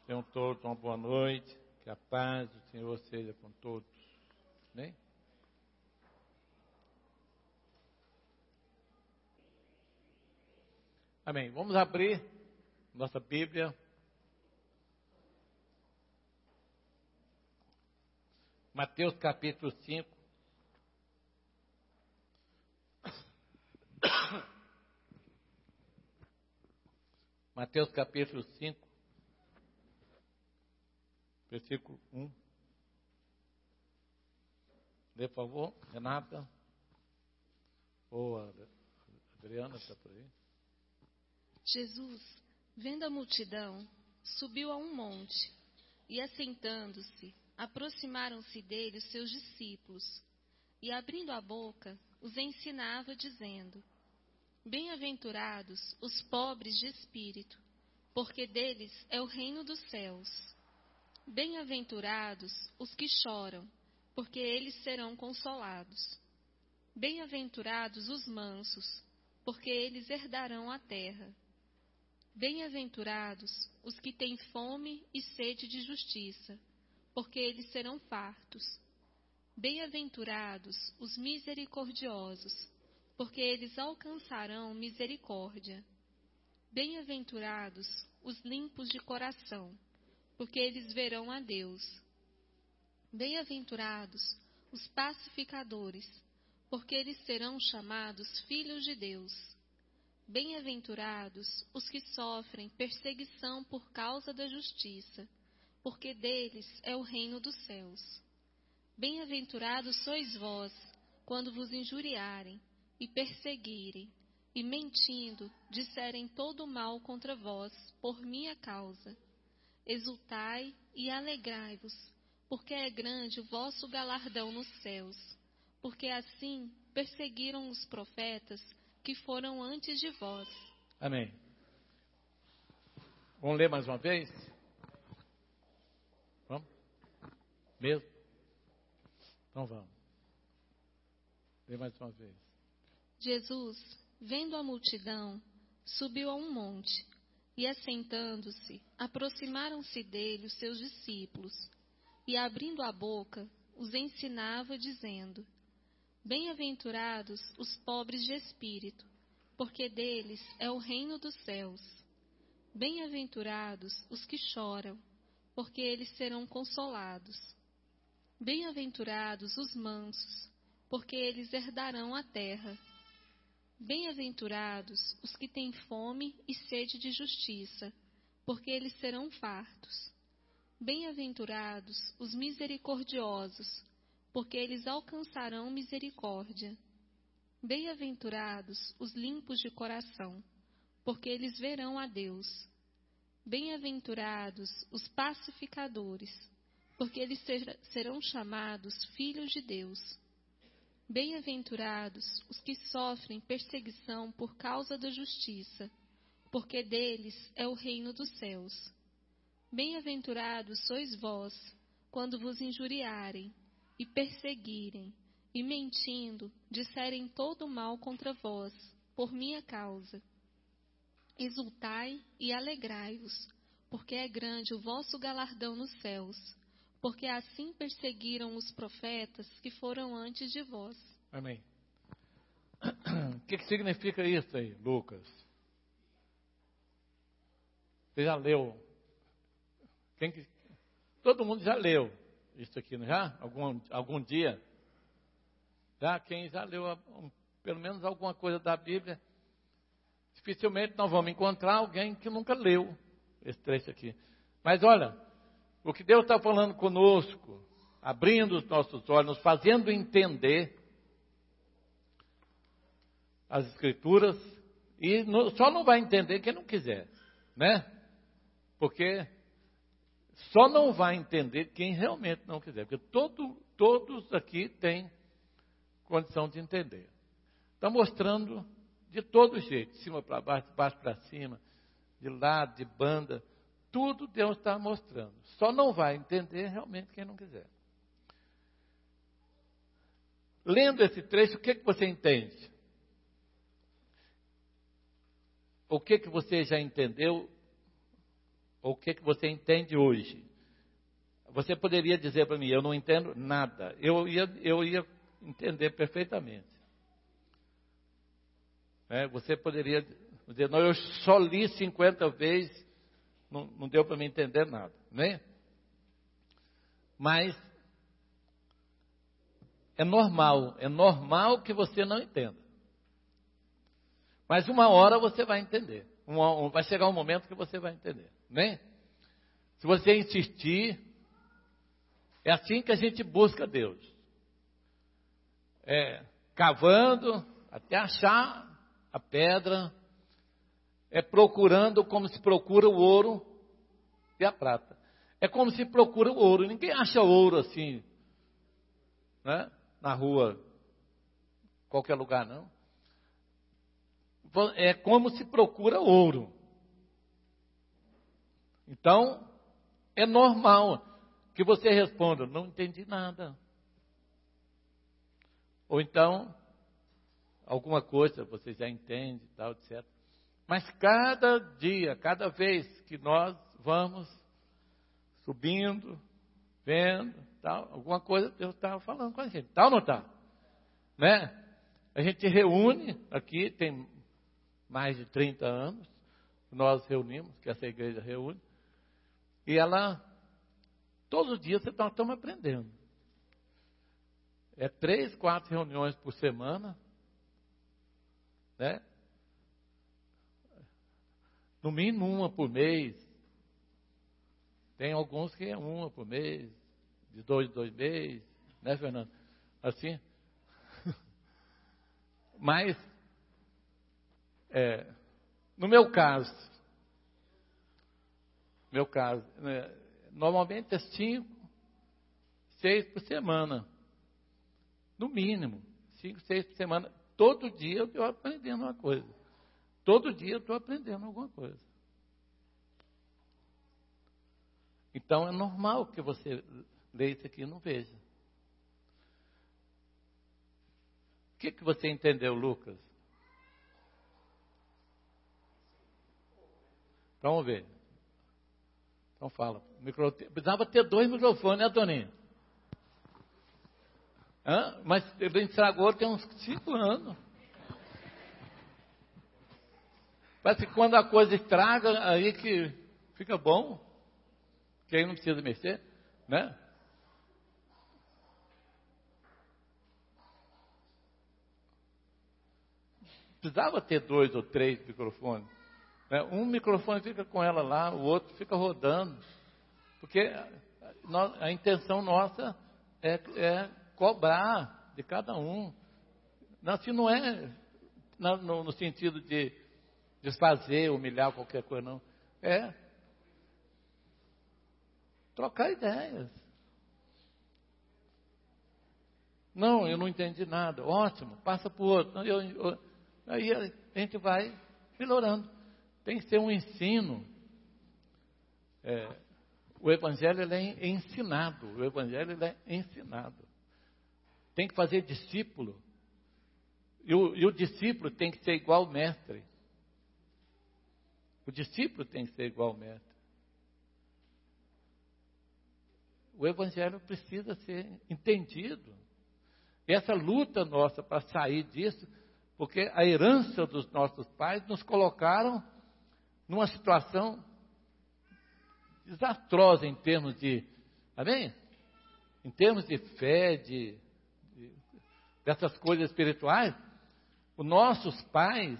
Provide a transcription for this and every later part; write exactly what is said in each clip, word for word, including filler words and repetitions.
Tenham todos uma boa noite. Que a paz do Senhor seja com todos. Amém? Amém. Vamos abrir nossa Bíblia. Mateus capítulo cinco. Mateus capítulo cinco, versículo um. Dê por favor, Renata. Ou a Adriana está por aí. Jesus, vendo a multidão, subiu a um monte, e assentando-se, aproximaram-se dele os seus discípulos, e abrindo a boca, os ensinava, dizendo: Bem-aventurados os pobres de espírito, porque deles é o reino dos céus. Bem-aventurados os que choram, porque eles serão consolados. Bem-aventurados os mansos, porque eles herdarão a terra. Bem-aventurados os que têm fome e sede de justiça, porque eles serão fartos. Bem-aventurados os misericordiosos, porque eles alcançarão misericórdia. Bem-aventurados os limpos de coração, porque eles verão a Deus. Bem-aventurados os pacificadores, porque eles serão chamados filhos de Deus. Bem-aventurados os que sofrem perseguição por causa da justiça, porque deles é o reino dos céus. Bem-aventurados sois vós, quando vos injuriarem, e perseguirem, e mentindo, disserem todo o mal contra vós, por minha causa. Exultai e alegrai-vos, porque é grande o vosso galardão nos céus, porque assim perseguiram os profetas que foram antes de vós. Amém. Vamos ler mais uma vez? Vamos? Mesmo? Então vamos. Ler mais uma vez. Jesus, vendo a multidão, subiu a um monte, e assentando-se, aproximaram-se dele os seus discípulos, e abrindo a boca, os ensinava, dizendo: Bem-aventurados os pobres de espírito, porque deles é o reino dos céus. Bem-aventurados os que choram, porque eles serão consolados. Bem-aventurados os mansos, porque eles herdarão a terra. Bem-aventurados os que têm fome e sede de justiça, porque eles serão fartos. Bem-aventurados os misericordiosos, porque eles alcançarão misericórdia. Bem-aventurados os limpos de coração, porque eles verão a Deus. Bem-aventurados os pacificadores, porque eles ser, serão chamados filhos de Deus. Bem-aventurados os que sofrem perseguição por causa da justiça, porque deles é o reino dos céus. Bem-aventurados sois vós, quando vos injuriarem, e perseguirem, e mentindo, disserem todo o mal contra vós, por minha causa. Exultai e alegrai-vos, porque é grande o vosso galardão nos céus, porque assim perseguiram os profetas que foram antes de vós. Amém. O que, que significa isso aí, Lucas? Você já leu? Quem que... Todo mundo já leu isso aqui, não já? Algum, algum dia? Já? Quem já leu um, pelo menos alguma coisa da Bíblia? Dificilmente nós vamos encontrar alguém que nunca leu esse trecho aqui. Mas olha, o que Deus está falando conosco, abrindo os nossos olhos, nos fazendo entender as Escrituras, e no, só não vai entender quem não quiser, né? Porque só não vai entender quem realmente não quiser, porque todo, todos aqui têm condição de entender. Está mostrando de todo jeito, de cima para baixo, de baixo para cima, de lado, de banda, tudo Deus está mostrando. Só não vai entender realmente quem não quiser. Lendo esse trecho, o que, que você entende? O que, que você já entendeu Ou o que, que você entende hoje? Você poderia dizer para mim, eu não entendo nada. Eu ia, eu ia entender perfeitamente. É, você poderia dizer, não, eu só li cinquenta vezes, não, não deu para me entender nada, né? Mas é normal, é normal que você não entenda. Mas uma hora você vai entender. Uma, vai chegar um momento que você vai entender, né? Se você insistir, é assim que a gente busca Deus. É, cavando até achar a pedra, é procurando como se procura o ouro e a prata. É como se procura o ouro. Ninguém acha ouro assim, né? Na rua, qualquer lugar, não. É como se procura ouro. Então, é normal que você responda, não entendi nada. Ou então, alguma coisa você já entende, tal, etcétera. Mas cada dia, cada vez que nós vamos subindo, vendo, tal, alguma coisa Deus estava falando com a gente. Tal ou não está? Né? A gente reúne aqui, tem mais de trinta anos, nós reunimos, que essa igreja reúne, e ela, todos os dias nós estamos aprendendo. É três, quatro reuniões por semana, né? No mínimo uma por mês. Tem alguns que é uma por mês, de dois em dois meses, né, Fernando? Assim. Mas, é, no meu caso, meu caso, né, normalmente é cinco, seis por semana. No mínimo, cinco, seis por semana. Todo dia eu estou aprendendo uma coisa. Todo dia eu estou aprendendo alguma coisa. Então é normal que você leia isso aqui e não veja. O que, que você entendeu, Lucas? Então, vamos ver. Então fala. Micro... Precisava ter dois microfones, né, Toninho? Hã? Mas ele estragou tem uns cinco anos. Parece que quando a coisa estraga, aí que fica bom. Que aí não precisa mexer, né? Precisava ter dois ou três microfones. Né? Um microfone fica com ela lá, o outro fica rodando. Porque a, a intenção nossa é, é cobrar de cada um. Não, se não é no, no sentido de desfazer, humilhar qualquer coisa, não. É trocar ideias. Não, eu não entendi nada. Ótimo, passa para o outro. Eu, eu, aí a gente vai melhorando. Tem que ser um ensino. É, o Evangelho ele é ensinado. O Evangelho ele é ensinado. Tem que fazer discípulo. E o, e o discípulo tem que ser igual ao mestre. O discípulo tem que ser igual ao mestre. O Evangelho precisa ser entendido. E essa luta nossa para sair disso, porque a herança dos nossos pais nos colocaram numa situação desastrosa em termos de, amém? Em termos de fé, de, de dessas coisas espirituais, os nossos pais,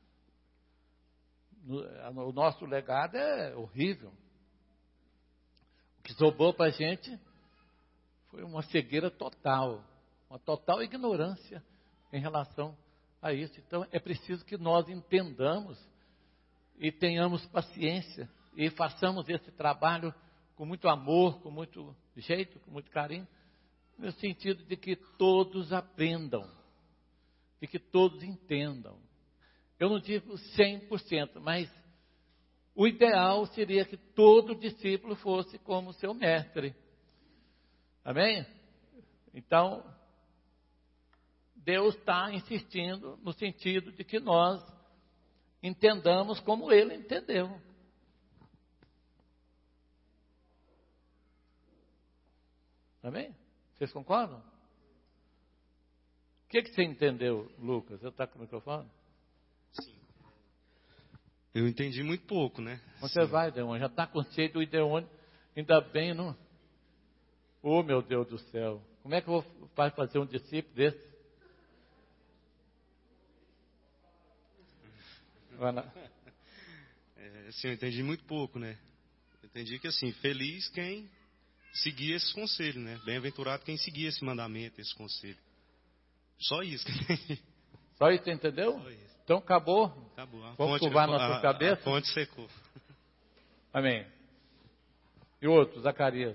no, o nosso legado é horrível. O que sobrou para a gente foi uma cegueira total, uma total ignorância em relação a isso. Então é preciso que nós entendamos e tenhamos paciência e façamos esse trabalho com muito amor, com muito jeito, com muito carinho, no sentido de que todos aprendam, de que todos entendam. Eu não digo cem por cento, mas o ideal seria que todo discípulo fosse como seu mestre. Amém? Então, Deus está insistindo no sentido de que nós entendamos como Ele entendeu. Amém? Vocês concordam? O que, que você entendeu, Lucas? Você está com o microfone? Sim. Eu entendi muito pouco, né? Você vai, Ideone, já está com sede do Ideone, ainda bem, não? Oh, meu Deus do céu, como é que eu vou fazer um discípulo desse? Vai lá. É, assim, eu entendi muito pouco, né? Eu entendi que, assim, feliz quem seguir esses conselhos, né? Bem-aventurado quem seguir esse mandamento, esse conselho. Só isso que eu entendi. Só isso, entendeu? Só isso. Então acabou. Acabou. A Vamos fonte, curvar a, nossa a, cabeça? A fonte secou. Amém. E outro, Zacarias?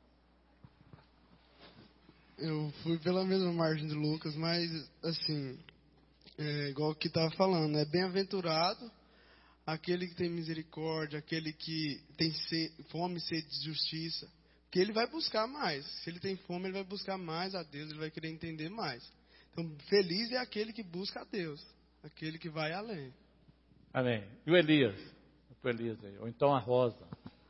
Eu fui pela mesma margem do Lucas, mas, assim, é, igual o que estava falando, é bem-aventurado aquele que tem misericórdia, aquele que tem sede, fome e sede de justiça, porque ele vai buscar mais. Se ele tem fome, ele vai buscar mais a Deus, ele vai querer entender mais. Então, feliz é aquele que busca a Deus, aquele que vai além. Amém. E o Elias? O Elias aí. Ou então a Rosa.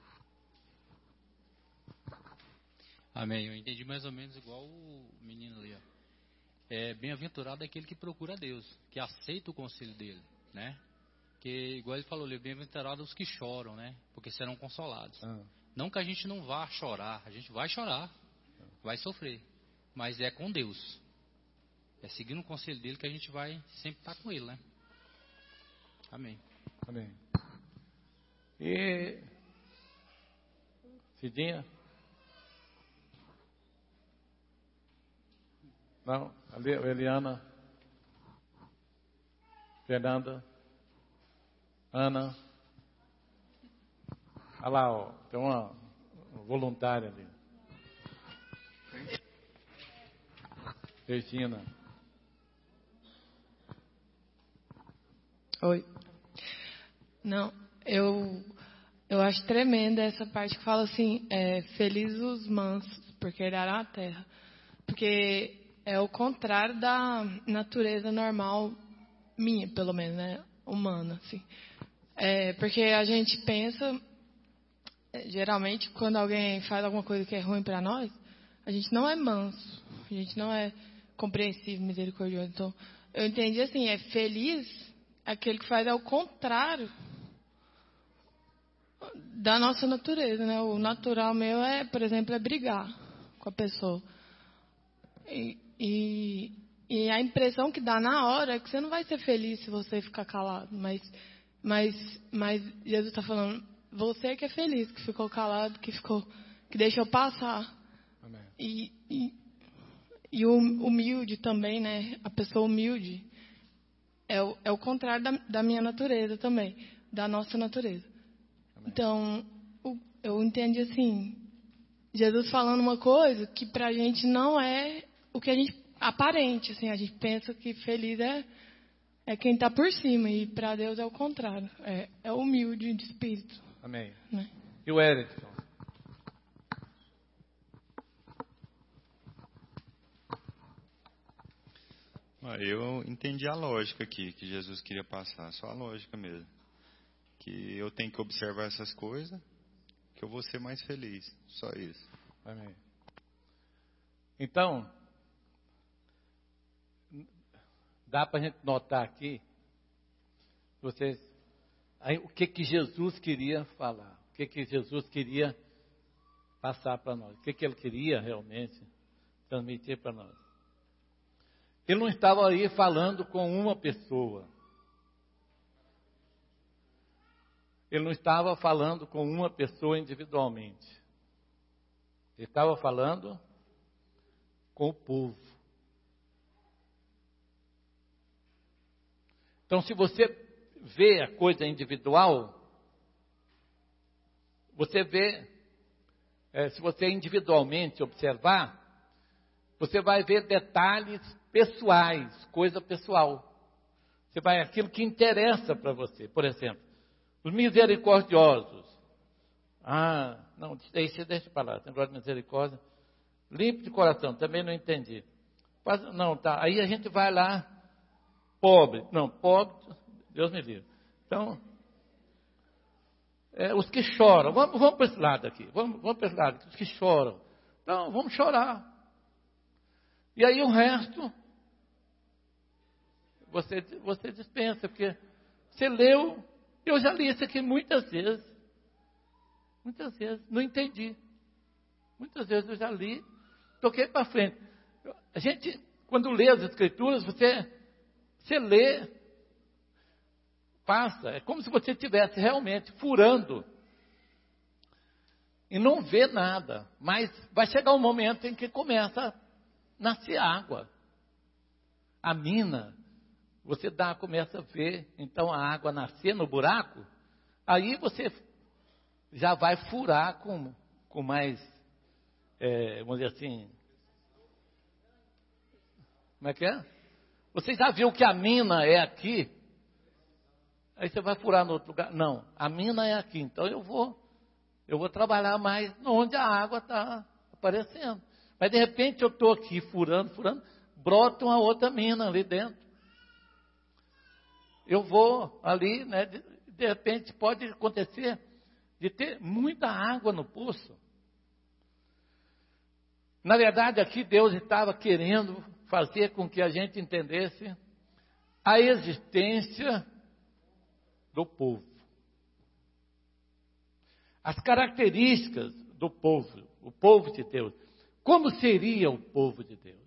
Amém. Eu entendi mais ou menos igual o menino ali. Ó. É, bem-aventurado é aquele que procura Deus, que aceita o conselho dele, né? Que, igual ele falou ali, bem-aventurado os que choram, né? Porque serão consolados. Ah. Não que a gente não vá chorar, a gente vai chorar, vai sofrer, mas é com Deus. É seguindo o conselho dele que a gente vai sempre estar com ele, né? Amém. Amém. E Cidinha? Não? Ali, Eliana? Fernanda? Ana? Olha lá, ó, tem uma voluntária ali. Regina. Oi. Não, eu, eu acho tremenda essa parte que fala assim, é, felizes os mansos, porque herdarão a terra. Porque é o contrário da natureza normal, minha, pelo menos, né? Humana, assim. É, porque a gente pensa, geralmente, quando alguém faz alguma coisa que é ruim para nós, a gente não é manso, a gente não é compreensivo, misericordioso. Então, eu entendi assim, é feliz aquele que faz ao contrário da nossa natureza, né? O natural meu é, por exemplo, é brigar com a pessoa. E, e, e a impressão que dá na hora é que você não vai ser feliz se você ficar calado, mas Mas, mas Jesus está falando, você que é feliz, que ficou calado, que ficou, que deixou passar. Amém. E, e, e o humilde também, né? A pessoa humilde é o, é o contrário da, da minha natureza também, da nossa natureza. Amém. Então, o, eu entendi assim, Jesus falando uma coisa que para a gente não é o que a gente aparente, assim, a gente pensa que feliz é É quem está por cima, e para Deus é o contrário. É, é humilde de espírito. Amém. Né? E o Erickson? Eu entendi a lógica aqui que Jesus queria passar, só a lógica mesmo. Que eu tenho que observar essas coisas, que eu vou ser mais feliz. Só isso. Amém. Então, dá para a gente notar aqui, vocês, aí, o que que Jesus queria falar, o que que Jesus queria passar para nós, o que que ele queria realmente transmitir para nós. Ele não estava aí falando com uma pessoa. Ele não estava falando com uma pessoa individualmente. Ele estava falando com o povo. Então, se você vê a coisa individual, você vê, é, se você individualmente observar, você vai ver detalhes pessoais, coisa pessoal. Você vai aquilo que interessa para você. Por exemplo, os misericordiosos. Ah, não, deixa, deixa para lá, tem negócio de misericórdia. Limpo de coração, também não entendi. Não, tá, aí a gente vai lá. Pobre, não, pobre, Deus me livre. Então, é, os que choram, vamos, vamos para esse lado aqui, vamos, vamos para esse lado, os que choram. Então, vamos chorar. E aí o resto, você, você dispensa, porque você leu, eu já li isso aqui muitas vezes. Muitas vezes, não entendi. Muitas vezes eu já li, toquei para frente. A gente, quando lê as escrituras, você, você lê, passa, é como se você estivesse realmente furando e não vê nada, mas vai chegar um momento em que começa a nascer água. A mina, você dá, começa a ver, então a água nascer no buraco, aí você já vai furar com, com mais, é, vamos dizer assim, como é que é? Você já viu que a mina é aqui? Aí você vai furar no outro lugar? Não, a mina é aqui, então eu vou, eu vou trabalhar mais onde a água está aparecendo. Mas de repente eu estou aqui furando, furando, brota uma outra mina ali dentro. Eu vou ali, né, de, de repente pode acontecer de ter muita água no poço. Na verdade, aqui Deus estava querendo fazer com que a gente entendesse a existência do povo. As características do povo, o povo de Deus. Como seria o povo de Deus?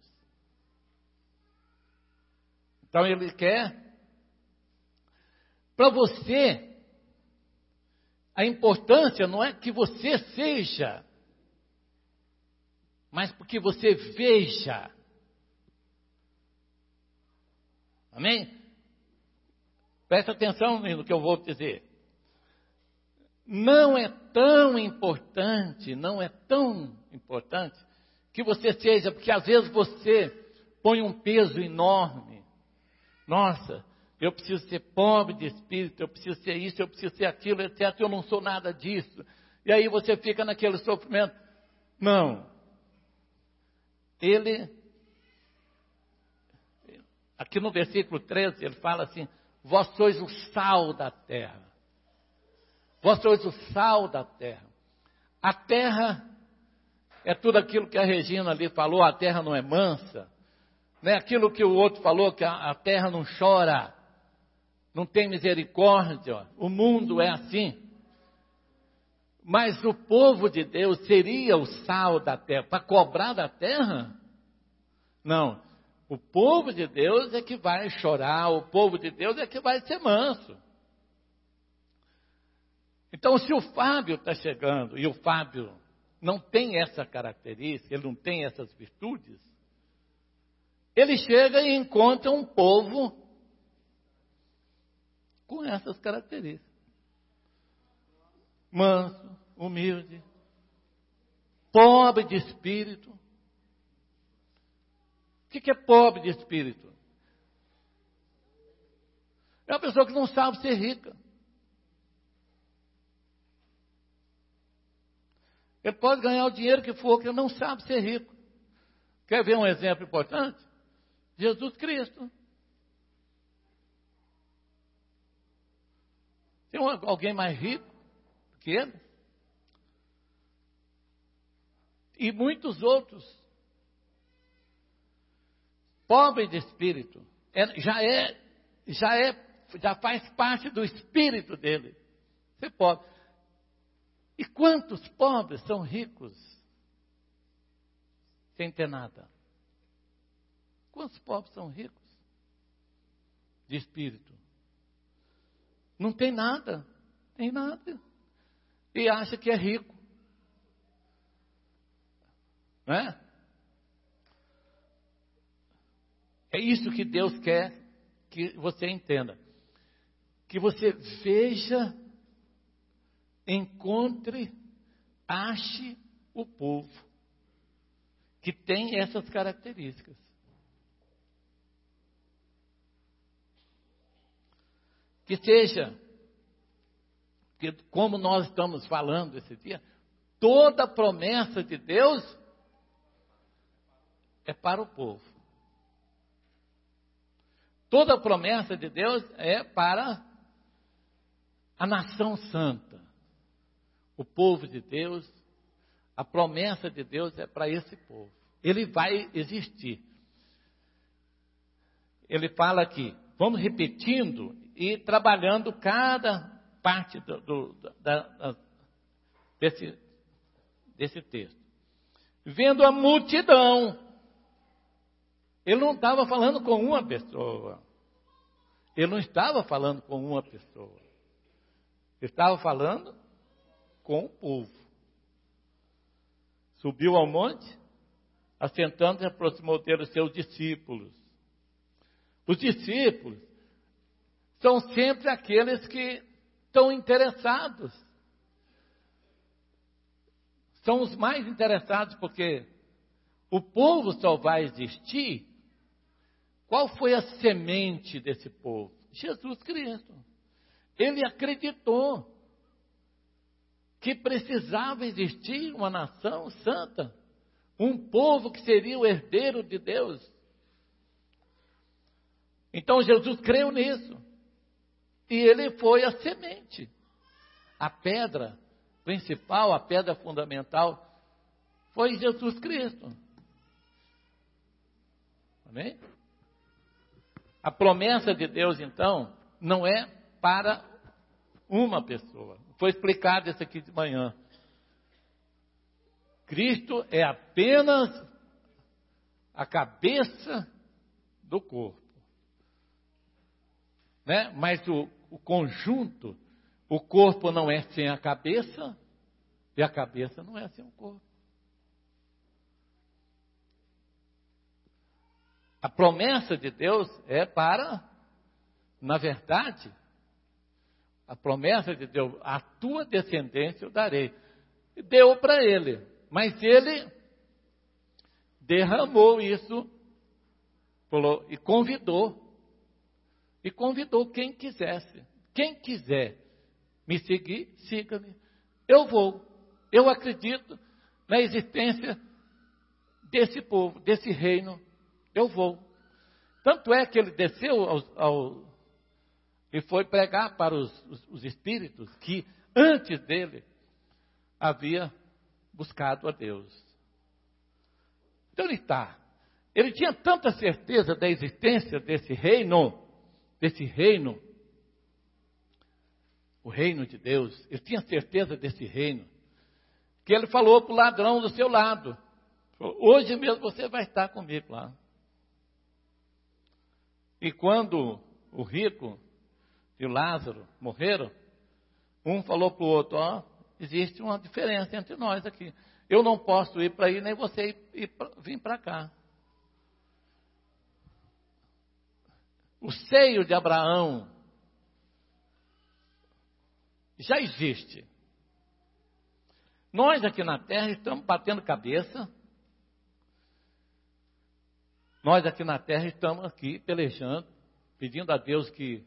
Então ele quer, para você, a importância não é que você seja, mas porque você veja. Amém? Presta atenção no que eu vou dizer. Não é tão importante, não é tão importante que você seja, porque às vezes você põe um peso enorme. Nossa, eu preciso ser pobre de espírito, eu preciso ser isso, eu preciso ser aquilo, etcétera. Eu não sou nada disso. E aí você fica naquele sofrimento. Não. Ele, aqui no versículo treze, ele fala assim: vós sois o sal da terra. Vós sois o sal da terra. A terra é tudo aquilo que a Regina ali falou, a terra não é mansa. Não é aquilo que o outro falou, que a, a terra não chora, não tem misericórdia. O mundo é assim. Mas o povo de Deus seria o sal da terra, para cobrar da terra? Não. O povo de Deus é que vai chorar, o povo de Deus é que vai ser manso. Então, se o Fábio está chegando, e o Fábio não tem essa característica, ele não tem essas virtudes, ele chega e encontra um povo com essas características. Manso, humilde, pobre de espírito. O que é pobre de espírito? É uma pessoa que não sabe ser rica. Ele pode ganhar o dinheiro que for, que ele não sabe ser rico. Quer ver um exemplo importante? Jesus Cristo. Tem alguém mais rico que ele? E muitos outros. Pobre de espírito. É, já é, já é, já faz parte do espírito dele. Ser pobre. E quantos pobres são ricos sem ter nada? Quantos pobres são ricos de espírito? Não tem nada, tem nada. E acha que é rico. Não é? É isso que Deus quer que você entenda. Que você veja, encontre, ache o povo que tem essas características. Que seja, que como nós estamos falando esse dia, toda promessa de Deus é para o povo. Toda promessa de Deus é para a nação santa. O povo de Deus, A promessa de Deus é para esse povo. Ele vai existir. Ele fala aqui, vamos repetindo e trabalhando cada parte do, do, da, da, desse, desse texto. Vendo a multidão. Ele não estava falando com uma pessoa. Ele não estava falando com uma pessoa. Ele estava falando com o povo. Subiu ao monte, assentando-se, aproximou dele os seus discípulos. Os discípulos são sempre aqueles que estão interessados. São os mais interessados, porque o povo só vai existir. Qual foi a semente desse povo? Jesus Cristo. Ele acreditou que precisava existir uma nação santa, um povo que seria o herdeiro de Deus. Então Jesus creu nisso. E ele foi a semente. A pedra principal, a pedra fundamental, foi Jesus Cristo. Amém? A promessa de Deus, então, não é para uma pessoa. Foi explicado isso aqui de manhã. Cristo é apenas a cabeça do corpo. Né? Mas o, o conjunto, o corpo não é sem a cabeça, e a cabeça não é sem o corpo. A promessa de Deus é para, na verdade, a promessa de Deus, a tua descendência eu darei. E deu para ele, mas ele derramou isso, falou, e convidou, e convidou quem quisesse. Quem quiser me seguir, siga-me. Eu vou, eu acredito na existência desse povo, desse reino. Eu vou. Tanto é que ele desceu ao, ao, e foi pregar para os, os, os espíritos que antes dele havia buscado a Deus. Então ele está. Ele tinha tanta certeza da existência desse reino, desse reino, o reino de Deus. Ele tinha certeza desse reino, que ele falou para o ladrão do seu lado: hoje mesmo você vai estar comigo lá. E quando o rico e o Lázaro morreram, um falou para o outro: ó, existe uma diferença entre nós aqui. Eu não posso ir para aí, nem você ir, ir pra, vir para cá. O seio de Abraão já existe. Nós aqui na terra estamos batendo cabeça. Nós aqui na terra estamos aqui pelejando, pedindo a Deus que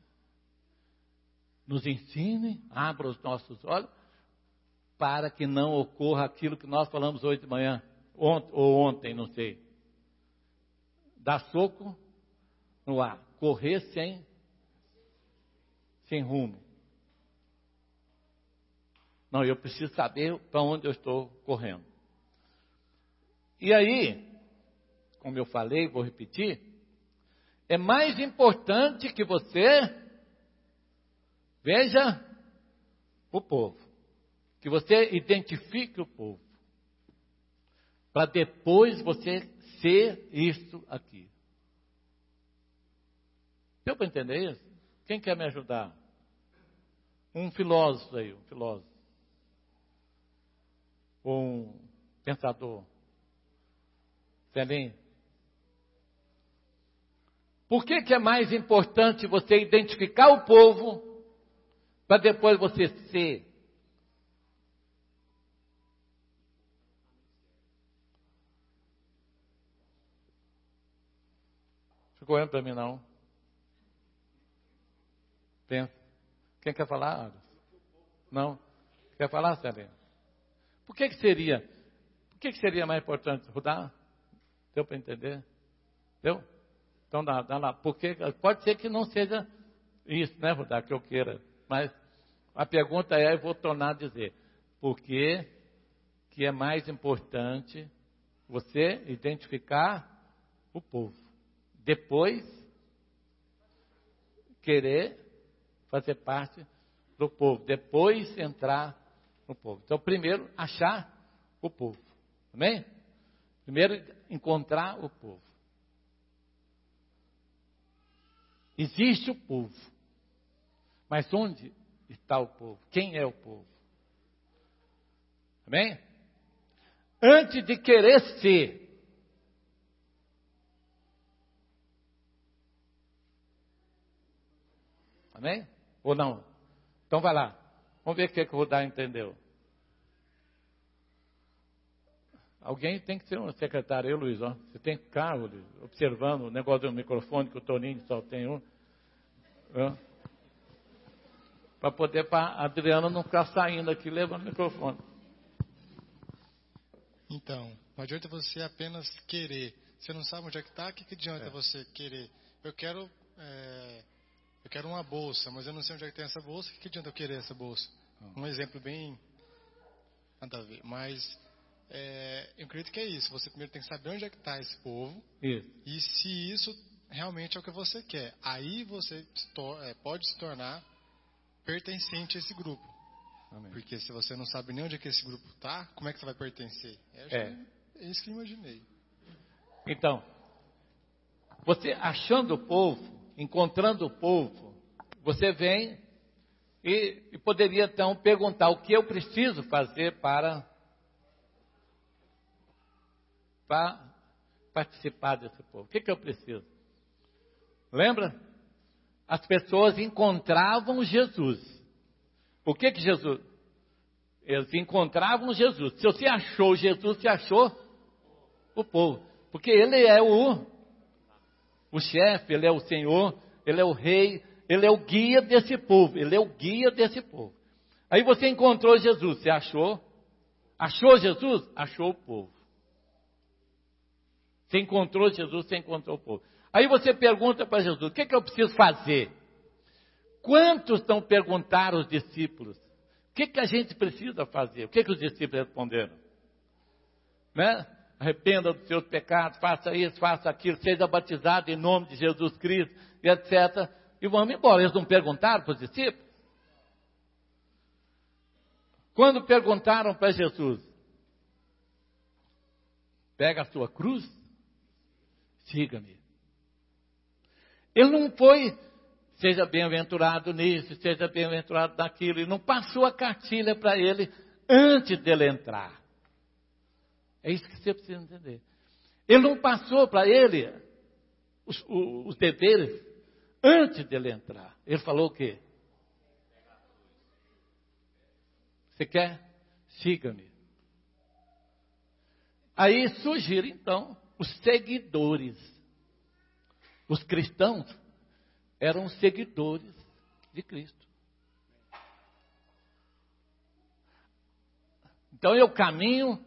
nos ensine, abra os nossos olhos, para que não ocorra aquilo que nós falamos hoje de manhã, ontem, ou ontem, não sei. Dar soco no ar, correr sem, sem rumo. Não, eu preciso saber para onde eu estou correndo. E aí, como eu falei, vou repetir, é mais importante que você veja o povo, que você identifique o povo, para depois você ser isso aqui. Deu para entender isso? Quem quer me ajudar? Um filósofo aí, um filósofo. Ou um pensador. Celinho? Por que que é mais importante você identificar o povo para depois você ser? Ficou olhando para mim, não? Pensa. Quem quer falar? Não? Quer falar, Celinho? Por que que seria? Por que que seria mais importante? Rudar? Deu para entender? Deu? Então dá, dá lá. Porque pode ser que não seja isso, né, Rudar, que eu queira. Mas a pergunta é, eu vou tornar a dizer. Porque que é mais importante você identificar o povo. Depois, querer fazer parte do povo. Depois, entrar no povo. Então, primeiro, achar o povo. Amém? Primeiro, encontrar o povo. Existe o povo. Mas onde está o povo? Quem é o povo? Amém? Antes de querer ser, amém? Ou não? Então vai lá. Vamos ver o que, é que o Rudá entendeu. Alguém tem que ser um secretário, eu, Luiz, ó. Você tem que ficar, Luiz, observando o negócio do microfone, que o Toninho só tem um. Para poder, para a Adriana não ficar saindo aqui levando o microfone. Então, não adianta você apenas querer. Você não sabe onde é que está, o que, que adianta é. você querer? Eu quero, é, eu quero uma bolsa, mas eu não sei onde é que tem essa bolsa, o que, que adianta eu querer essa bolsa? Um exemplo bem nada a ver, mas é, eu acredito que é isso. Você primeiro tem que saber onde é que está esse povo, isso. E se isso realmente é o que você quer. Aí você se tor- é, pode se tornar pertencente a esse grupo. Amém. Porque se você não sabe nem onde é que esse grupo está, como é que você vai pertencer? É, é. é isso que eu imaginei. Então, você achando o povo, encontrando o povo, você vem e, e poderia então perguntar o que eu preciso fazer para, para participar desse povo. O que, que eu preciso? Lembra? As pessoas encontravam Jesus. O que que Jesus? Eles encontravam Jesus. Se você achou Jesus, você achou o povo. Porque ele é o, o chefe, ele é o Senhor, ele é o rei, ele é o guia desse povo. Ele é o guia desse povo. Aí você encontrou Jesus, você achou? Achou Jesus? Achou o povo. Você encontrou Jesus, você encontrou o povo. Aí você pergunta para Jesus, o que, que eu preciso fazer? Quantos não perguntaram os discípulos? O que, que a gente precisa fazer? O que, que os discípulos responderam? Né? Arrependa dos seus pecados, faça isso, faça aquilo, seja batizado em nome de Jesus Cristo, e etcétera. E vamos embora. Eles não perguntaram para os discípulos? Quando perguntaram para Jesus, pega a sua cruz, siga-me. Ele não foi... Seja bem-aventurado nisso, seja bem-aventurado naquilo. E não passou a cartilha para ele antes dele entrar. É isso que você precisa entender. Ele não passou para ele os, os, os deveres antes dele entrar. Ele falou o quê? Você quer? Siga-me. Aí surgiram então os seguidores. Os cristãos eram seguidores de Cristo. Então eu caminho,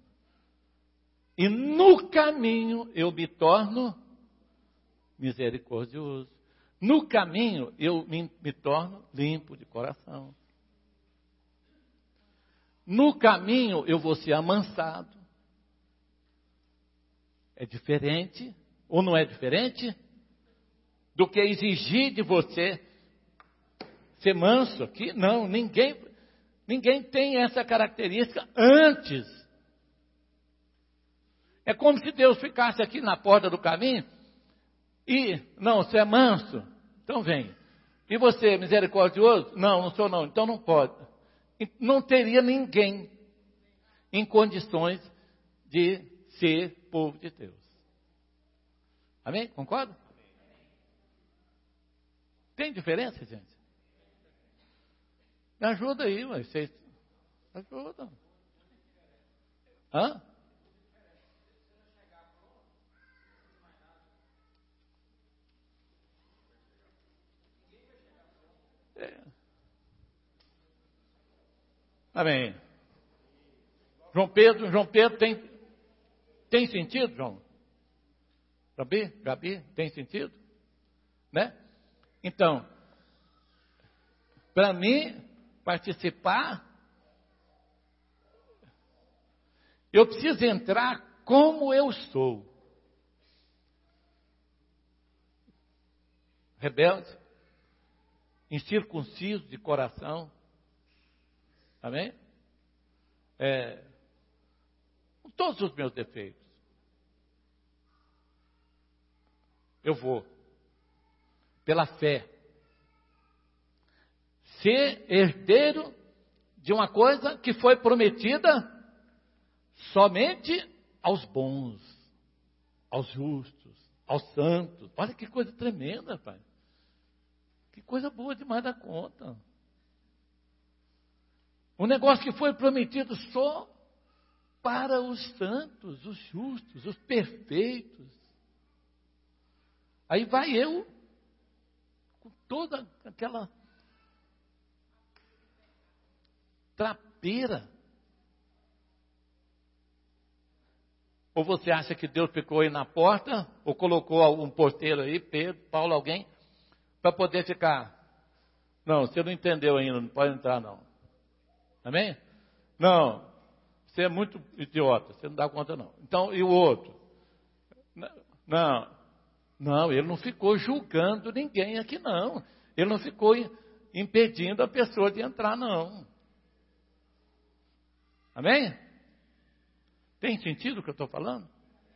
e no caminho eu me torno misericordioso. No caminho eu me, me torno limpo de coração. No caminho eu vou ser amansado. É diferente, ou não é diferente? Do que exigir de você ser manso aqui. Não, ninguém, ninguém tem essa característica antes. É como se Deus ficasse aqui na porta do caminho e, não, você é manso, então vem. E você, misericordioso? Não, não sou não, então não pode. Não teria ninguém em condições de ser povo de Deus. Amém? Concorda? Tem diferença, gente? Me ajuda aí, mas vocês ajudam. Hã? É. Amém. João Pedro, João Pedro tem, tem sentido, João? Gabi, Gabi, tem sentido? Né? Então, para mim participar, Eu preciso entrar como eu sou. Rebelde, incircunciso de coração. Amém? É, com todos os meus defeitos. Eu vou, pela fé, ser herdeiro de uma coisa que foi prometida somente aos bons, aos justos, aos santos. Olha que coisa tremenda, pai. Que coisa boa demais da conta. Um negócio que foi prometido só para os santos, os justos, os perfeitos. Aí vai eu, com toda aquela trapeira. Ou você acha que Deus ficou aí na porta, ou colocou algum porteiro aí, Pedro, Paulo, alguém, para poder ficar? Não, você não entendeu ainda, não pode entrar não. Amém? Não, você é muito idiota, você não dá conta não. Então, e o outro? Não, não, ele não ficou julgando ninguém aqui não. Ele não ficou impedindo a pessoa de entrar não. Amém? Tem sentido o que eu estou falando?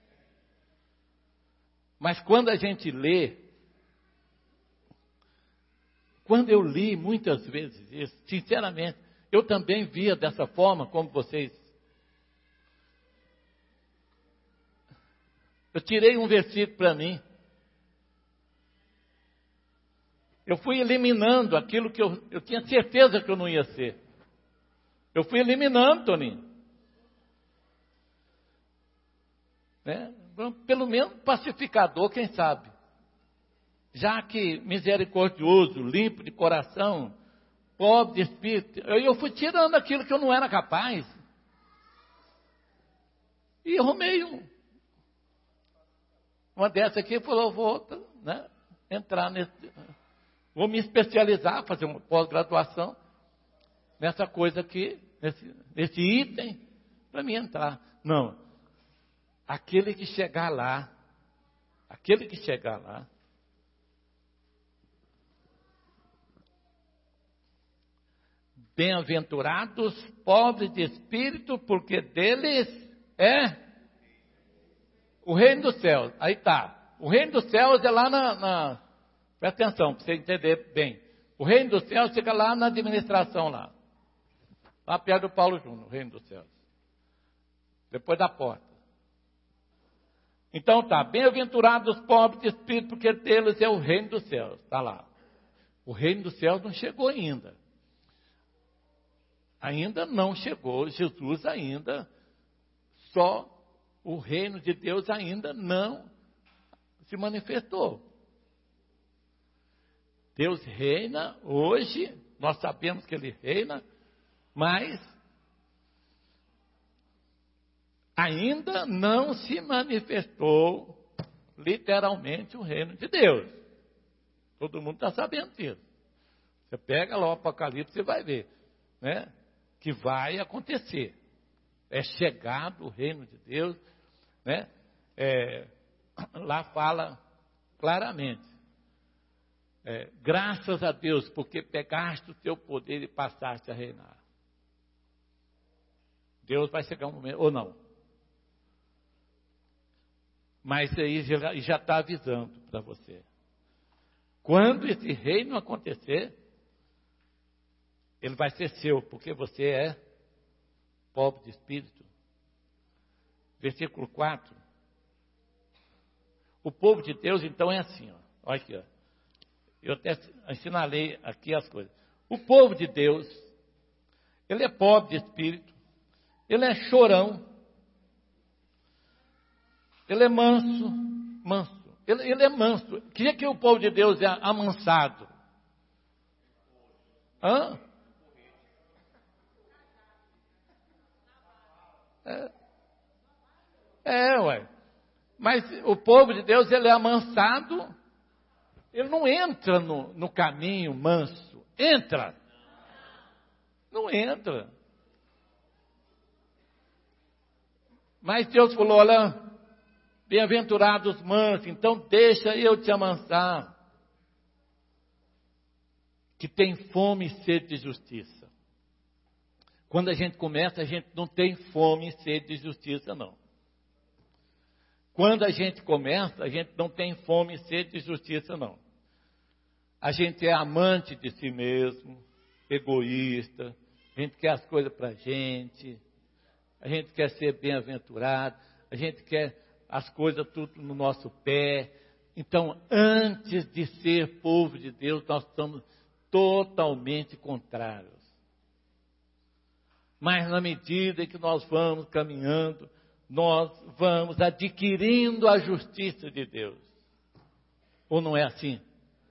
Mas quando a gente lê, quando eu li muitas vezes isso, sinceramente, eu também via dessa forma como vocês. Eu tirei um versículo para mim. Eu fui eliminando aquilo que eu, eu tinha certeza que eu não ia ser. Eu fui eliminando, Toninho. Né? Pelo menos pacificador, quem sabe. Já que misericordioso, limpo de coração, pobre de espírito. Eu, eu fui tirando aquilo que eu não era capaz. E arrumei um. Uma dessa aqui falou, vou né, entrar nesse... Vou me especializar, fazer uma pós-graduação nessa coisa aqui, nesse, nesse item, para mim entrar. Não. Aquele que chegar lá, aquele que chegar lá, bem-aventurados, pobres de espírito, porque deles é o reino dos céus. Aí está. O reino dos céus é lá na... na presta atenção, para você entender bem. O reino dos céus fica lá na administração lá. Lá perto do Paulo Júnior, o reino dos céus. Depois da porta. Então tá, bem-aventurados os pobres de espírito, porque deles é o reino dos céus. Está lá. O reino dos céus não chegou ainda. Ainda não chegou. Jesus ainda, só o reino de Deus ainda não se manifestou. Deus reina hoje, nós sabemos que Ele reina, mas ainda não se manifestou literalmente o reino de Deus. Todo mundo está sabendo disso. Você pega lá o Apocalipse, você vai ver, né, que vai acontecer. É chegado o reino de Deus, né? É, lá fala claramente. É, graças a Deus, porque pegaste o teu poder e passaste a reinar. Deus vai chegar um momento, ou não. Mas aí já está avisando para você. Quando esse reino acontecer, ele vai ser seu, porque você é pobre de espírito. Versículo quatro. O povo de Deus, então, é assim, ó. Olha aqui, ó. Eu até assinalei aqui as coisas. O povo de Deus, ele é pobre de espírito, ele é chorão, ele é manso, manso, ele, ele é manso. Queria que o povo de Deus é amansado. Hã? É, é, ué. Mas o povo de Deus, ele é amansado. Ele não entra no, no caminho manso. Entra. Não entra. Mas Deus falou, olha, bem-aventurados os mansos, então deixa eu te amansar, que tem fome e sede de justiça. Quando a gente começa, a gente não tem fome e sede de justiça, não. Quando a gente começa, a gente não tem fome e sede de justiça, não. A gente é amante de si mesmo, egoísta, a gente quer as coisas para a gente, a gente quer ser bem-aventurado, a gente quer as coisas tudo no nosso pé. Então, antes de ser povo de Deus, nós estamos totalmente contrários. Mas na medida que nós vamos caminhando, nós vamos adquirindo a justiça de Deus. Ou não é assim?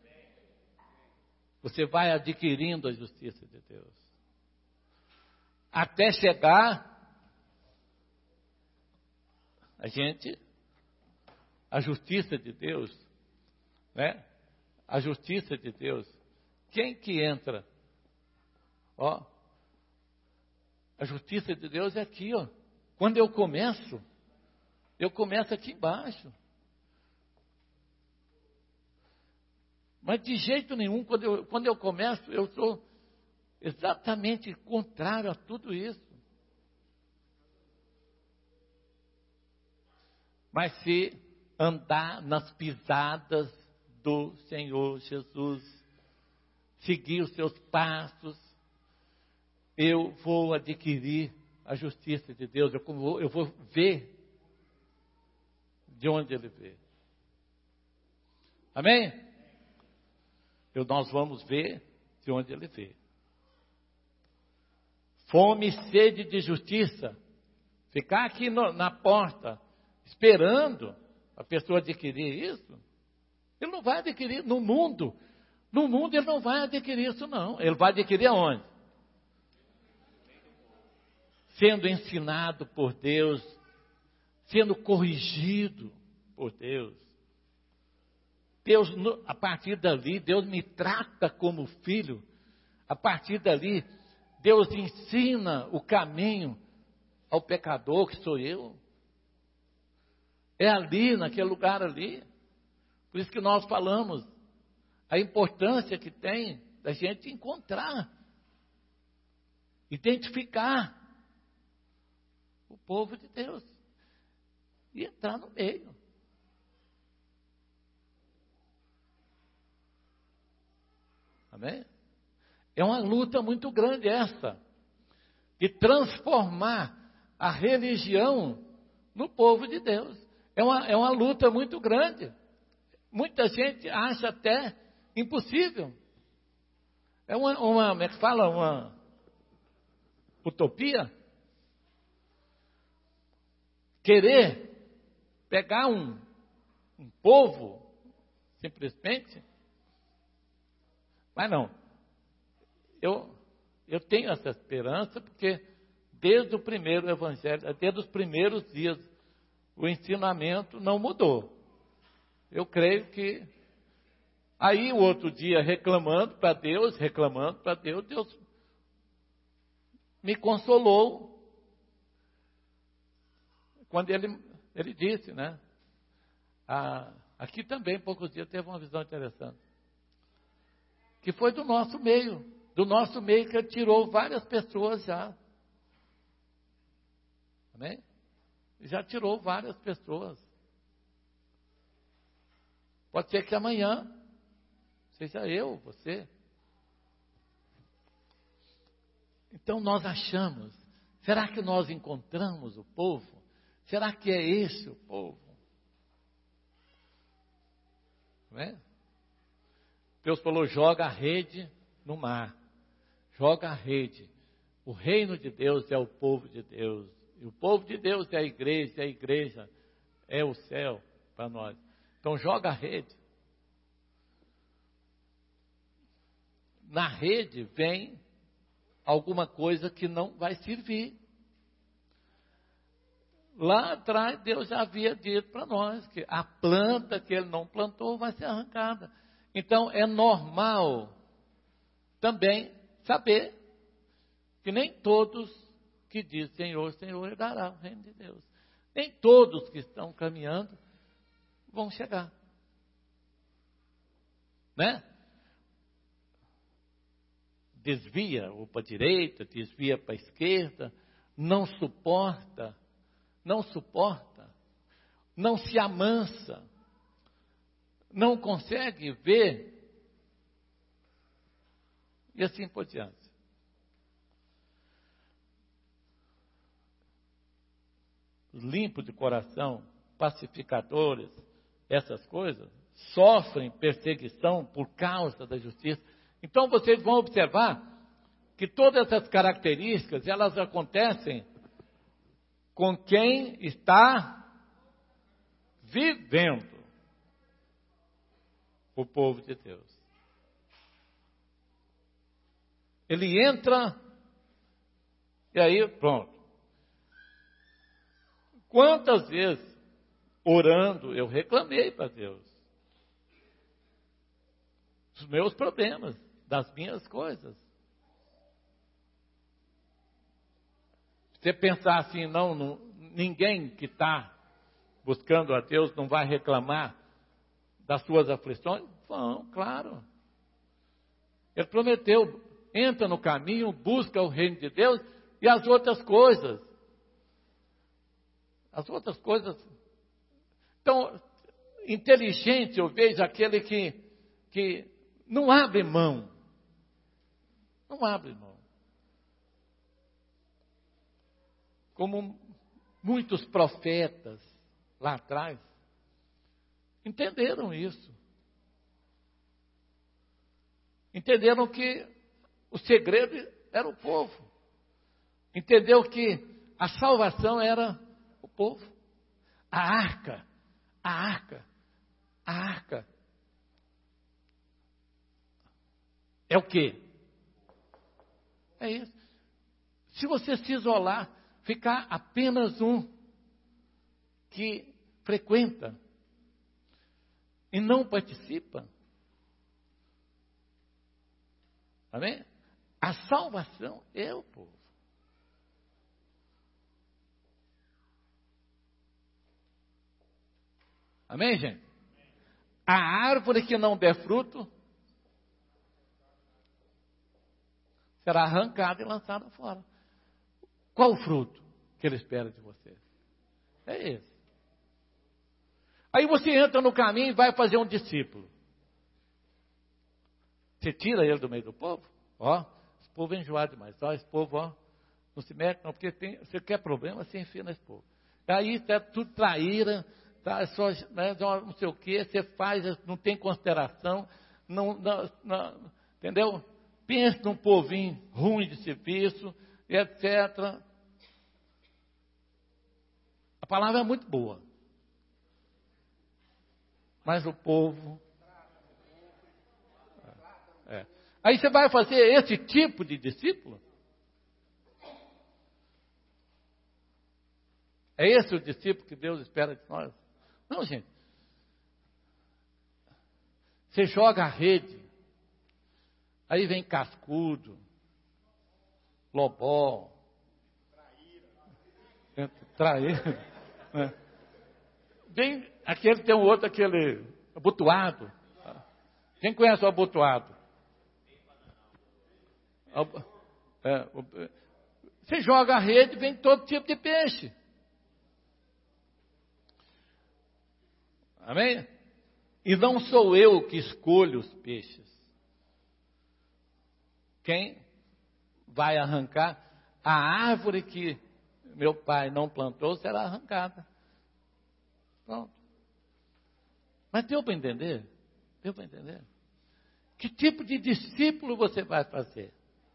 Você vai adquirindo a justiça de Deus. Até chegar, a gente, a justiça de Deus, né? A justiça de Deus. Quem que entra? Ó, a justiça de Deus é aqui, ó. Quando eu começo, eu começo aqui embaixo. Mas de jeito nenhum, quando eu, quando eu começo, eu sou exatamente contrário a tudo isso. Mas se andar nas pisadas do Senhor Jesus, seguir os seus passos, eu vou adquirir a justiça de Deus, eu vou, eu vou ver de onde Ele vê. Amém? Eu, nós vamos ver de onde Ele vê. Fome e sede de justiça. Ficar aqui no, na porta, esperando a pessoa adquirir isso, ele não vai adquirir no mundo. No mundo ele não vai adquirir isso, não. Ele vai adquirir aonde? Sendo ensinado por Deus, sendo corrigido por Deus. Deus, a partir dali, Deus me trata como filho. A partir dali, Deus ensina o caminho ao pecador, que sou eu. É ali, naquele lugar ali. Por isso que nós falamos a importância que tem da gente encontrar, identificar o povo de Deus e entrar no meio. Amém? É uma luta muito grande essa, de transformar a religião no povo de Deus. É uma, é uma luta muito grande. Muita gente acha até impossível. É uma, uma como é que fala? Uma utopia. Querer pegar um, um povo, simplesmente. Mas não. Eu, eu tenho essa esperança porque desde o primeiro evangelho, desde os primeiros dias, o ensinamento não mudou. Eu creio que aí o outro dia reclamando para Deus, reclamando para Deus, Deus me consolou quando ele, ele disse, né? Ah, aqui também, poucos dias, teve uma visão interessante. Que foi do nosso meio, do nosso meio que ele tirou várias pessoas já. Amém? Já tirou várias pessoas. Pode ser que amanhã seja eu, você. Então nós achamos, será que nós encontramos o povo? Será que é esse o povo? Não é? Deus falou, joga a rede no mar. Joga a rede. O reino de Deus é o povo de Deus. E o povo de Deus é a igreja, e a igreja é o céu para nós. Então joga a rede. Na rede vem alguma coisa que não vai servir. Lá atrás Deus já havia dito para nós que a planta que ele não plantou vai ser arrancada. Então é normal também saber que nem todos que dizem Senhor, Senhor, herdará o reino de Deus. Nem todos que estão caminhando vão chegar. Né? Desvia ou para a direita, desvia para a esquerda, não suporta, não suporta, não se amansa, não consegue ver, e assim por diante. Limpo de coração, pacificadores, essas coisas, sofrem perseguição por causa da justiça. Então vocês vão observar que todas essas características, elas acontecem com quem está vivendo o povo de Deus. Ele entra e aí pronto. Quantas vezes, orando, eu reclamei para Deus dos meus problemas, das minhas coisas. Você pensar assim, não, não ninguém que está buscando a Deus não vai reclamar das suas aflições? Vão, claro. Ele prometeu, entra no caminho, busca o reino de Deus e as outras coisas. As outras coisas. Então, inteligente eu vejo aquele que, que não abre mão. Não abre mão. Como muitos profetas lá atrás entenderam isso. Entenderam que o segredo era o povo. Entendeu que a salvação era o povo. A arca, a arca, a arca. É o quê? É isso. Se você se isolar, ficar apenas um que frequenta e não participa. Amém? A salvação é o povo. Amém, gente? A árvore que não der fruto será arrancada e lançada fora. Qual o fruto que ele espera de você? É esse. Aí você entra no caminho e vai fazer um discípulo. Você tira ele do meio do povo? Ó, esse povo é enjoado demais. Ó, esse povo, ó, não se mete não, porque tem, você quer problema, você enfia nesse povo. Aí tá tudo traíra, tá, só, né, não sei o quê, você faz, não tem consideração, não, não, não, entendeu? Pensa num povinho ruim de serviço, etcétera. A palavra é muito boa. Mas o povo... É. Aí você vai fazer esse tipo de discípulo? É esse o discípulo que Deus espera de nós? Não, gente. Você joga a rede, aí vem cascudo, lobó, traíra. Né? Vem aquele, tem um outro, aquele abotoado. Quem conhece o abotoado? É, você joga a rede, vem todo tipo de peixe. Amém? E não sou eu que escolho os peixes. Quem vai arrancar? A árvore que meu pai não plantou será arrancada. Pronto. Mas deu para entender? Deu para entender? Que tipo de discípulo você vai fazer?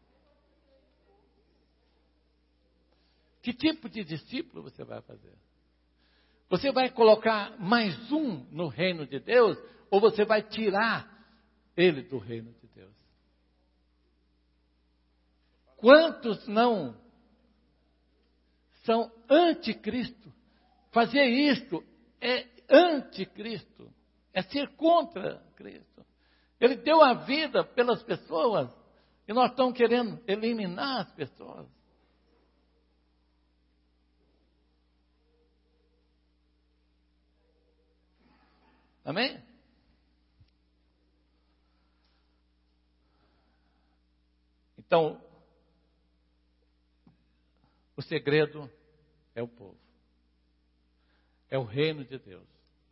Que tipo de discípulo você vai fazer? Você vai colocar mais um no reino de Deus ou você vai tirar ele do reino de Deus? Quantos não são anticristo? Fazer isto é anticristo, é ser contra Cristo. Ele deu a vida pelas pessoas e nós estamos querendo eliminar as pessoas. Amém? Então, o segredo é o povo. É o reino de Deus.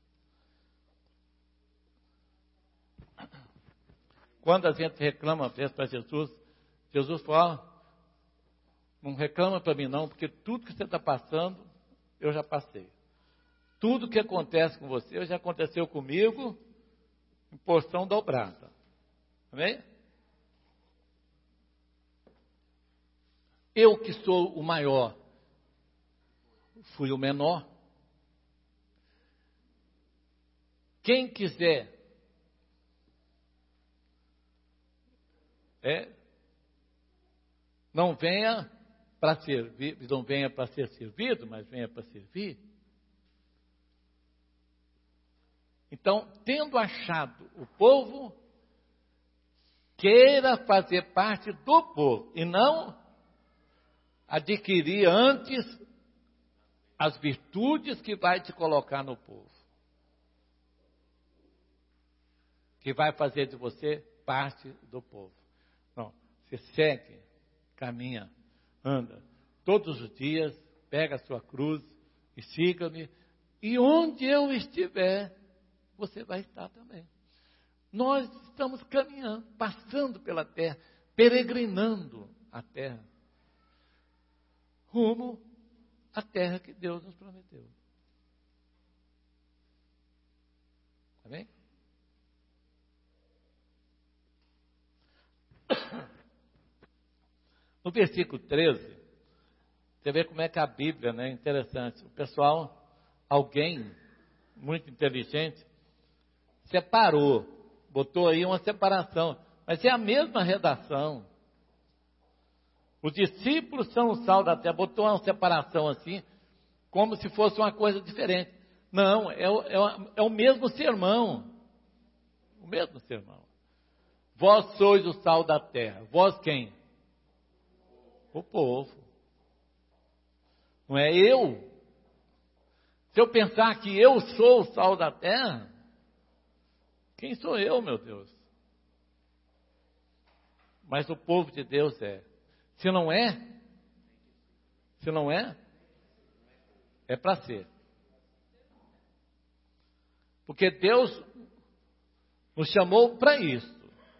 Quando a gente reclama para Jesus, Jesus fala, não reclama para mim não, porque tudo que você está passando, eu já passei. Tudo que acontece com você, já aconteceu comigo, em porção dobrada. Amém? Eu que sou o maior, fui o menor. Quem quiser é, não venha para servir, não venha para ser servido, mas venha para servir. Então, tendo achado o povo, queira fazer parte do povo e não adquirir antes as virtudes que vai te colocar no povo, que vai fazer de você parte do povo. Não, você segue, caminha, anda, todos os dias, pega a sua cruz e siga-me, e onde eu estiver, você vai estar também. Nós estamos caminhando, passando pela terra, peregrinando a terra, rumo à terra que Deus nos prometeu. Amém? No versículo treze, você vê como é que a Bíblia, né, é interessante. O pessoal, alguém muito inteligente, separou, botou aí uma separação, mas é a mesma redação. Os discípulos são o sal da terra, botou uma separação assim, como se fosse uma coisa diferente. Não, é o, é o, é o mesmo sermão. O mesmo sermão. Vós sois o sal da terra. Vós quem? O povo. Não é eu. Se eu pensar que eu sou o sal da terra, quem sou eu, meu Deus? Mas o povo de Deus é. Se não é, se não é, é para ser. Porque Deus nos chamou para isso.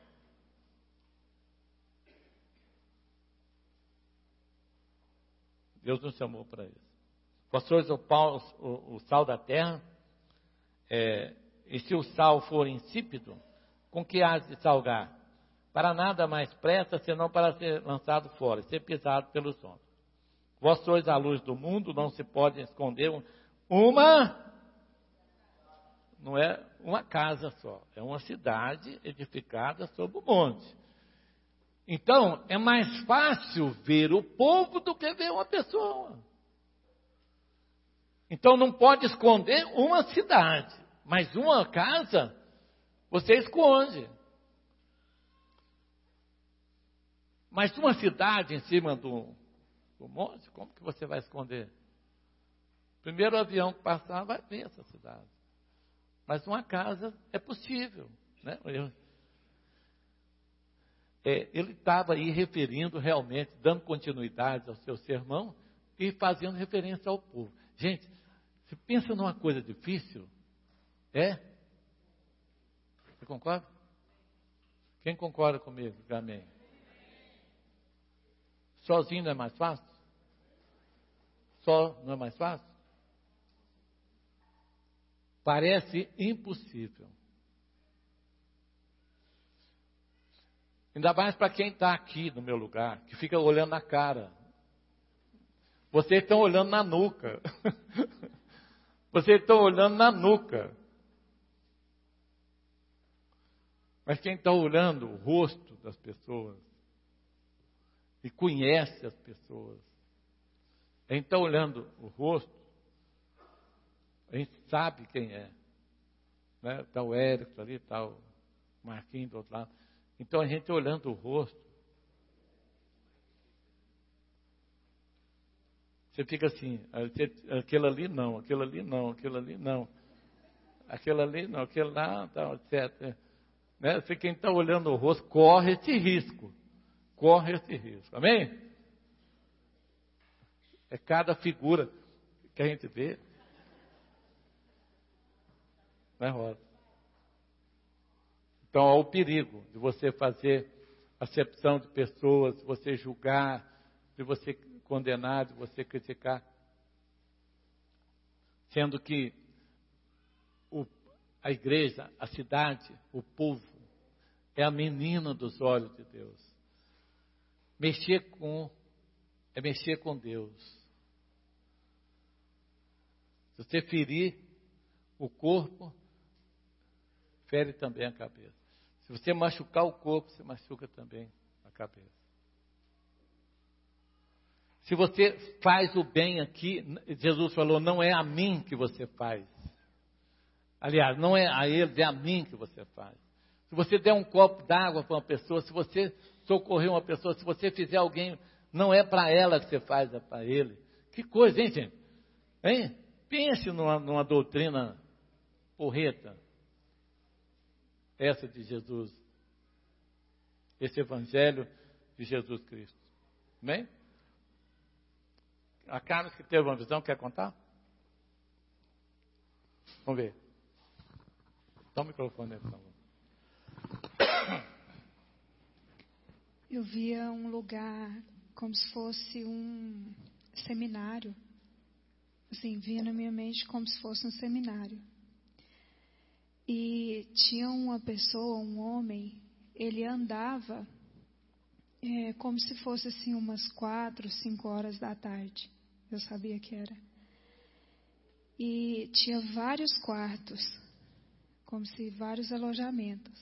Deus nos chamou para isso. Vós sois o, pau, o, o sal da terra, é, e se o sal for insípido, com que há de salgar? Para nada mais presta, senão para ser lançado fora, ser pisado pelos homens. Vós sois a luz do mundo, não se pode esconder uma, não é uma casa só, é uma cidade edificada sobre o monte. Então, é mais fácil ver o povo do que ver uma pessoa. Então, não pode esconder uma cidade, mas uma casa, você esconde. Mas uma cidade em cima do, do monte, como que você vai esconder? Primeiro o avião que passar vai ver essa cidade. Mas uma casa é possível, né? Eu, é, ele estava aí referindo realmente, dando continuidade ao seu sermão e fazendo referência ao povo. Gente, você pensa numa coisa difícil? É? Você concorda? Quem concorda comigo? Amém. Sozinho não é mais fácil? Só não é mais fácil? Parece impossível. Ainda mais para quem está aqui no meu lugar, que fica olhando na cara. Vocês estão olhando na nuca. Vocês estão olhando na nuca. Mas quem está olhando o rosto das pessoas, e conhece as pessoas, a gente está olhando o rosto, a gente sabe quem é. Né? Está o Érico ali, está o Marquinhos do outro lado. Então a gente olhando o rosto, você fica assim, aquele ali não, aquele ali não, aquele ali não. aquele ali, não, aquele lá, tal, etcétera. Né? Se quem está olhando o rosto, corre esse risco. Corre esse risco. Amém? É cada figura que a gente vê. Não é, Rosa? Então, há o perigo de você fazer acepção de pessoas, de você julgar, de você condenar, de você criticar. Sendo que o, a igreja, a cidade, o povo, é a menina dos olhos de Deus. Mexer com, é mexer com Deus. Se você ferir o corpo, fere também a cabeça. Se você machucar o corpo, você machuca também a cabeça. Se você faz o bem aqui, Jesus falou, não é a mim que você faz. Aliás, não é a eles, é a mim que você faz. Se você der um copo d'água para uma pessoa, se você socorrer uma pessoa, se você fizer alguém, não é para ela que você faz, é para ele. Que coisa, hein, gente? Hein? Pense numa, numa doutrina porreta. Essa de Jesus. Esse evangelho de Jesus Cristo. Amém? A Carlos que teve uma visão, quer contar? Vamos ver. Dá o microfone aí, por favor. Eu via um lugar como se fosse um seminário. Assim, vinha na minha mente como se fosse um seminário. E tinha uma pessoa, um homem, ele andava é, como se fosse assim umas quatro, cinco horas da tarde. Eu sabia que era. E tinha vários quartos, como se vários alojamentos.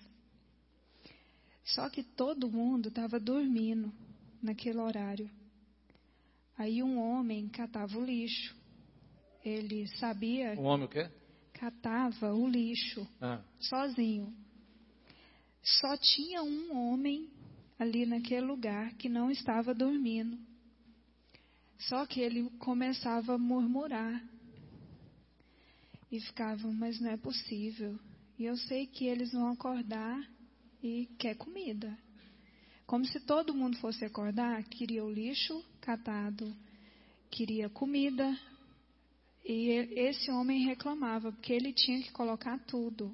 Só que todo mundo estava dormindo naquele horário. Aí um homem catava o lixo. Ele sabia... Um homem o quê? Catava o lixo, ah. sozinho. Só tinha um homem ali naquele lugar que não estava dormindo. Só que ele começava a murmurar. E ficava, mas não é possível. E eu sei que eles vão acordar e quer comida. Como se todo mundo fosse acordar, queria o lixo catado, queria comida. E esse homem reclamava, porque ele tinha que colocar tudo.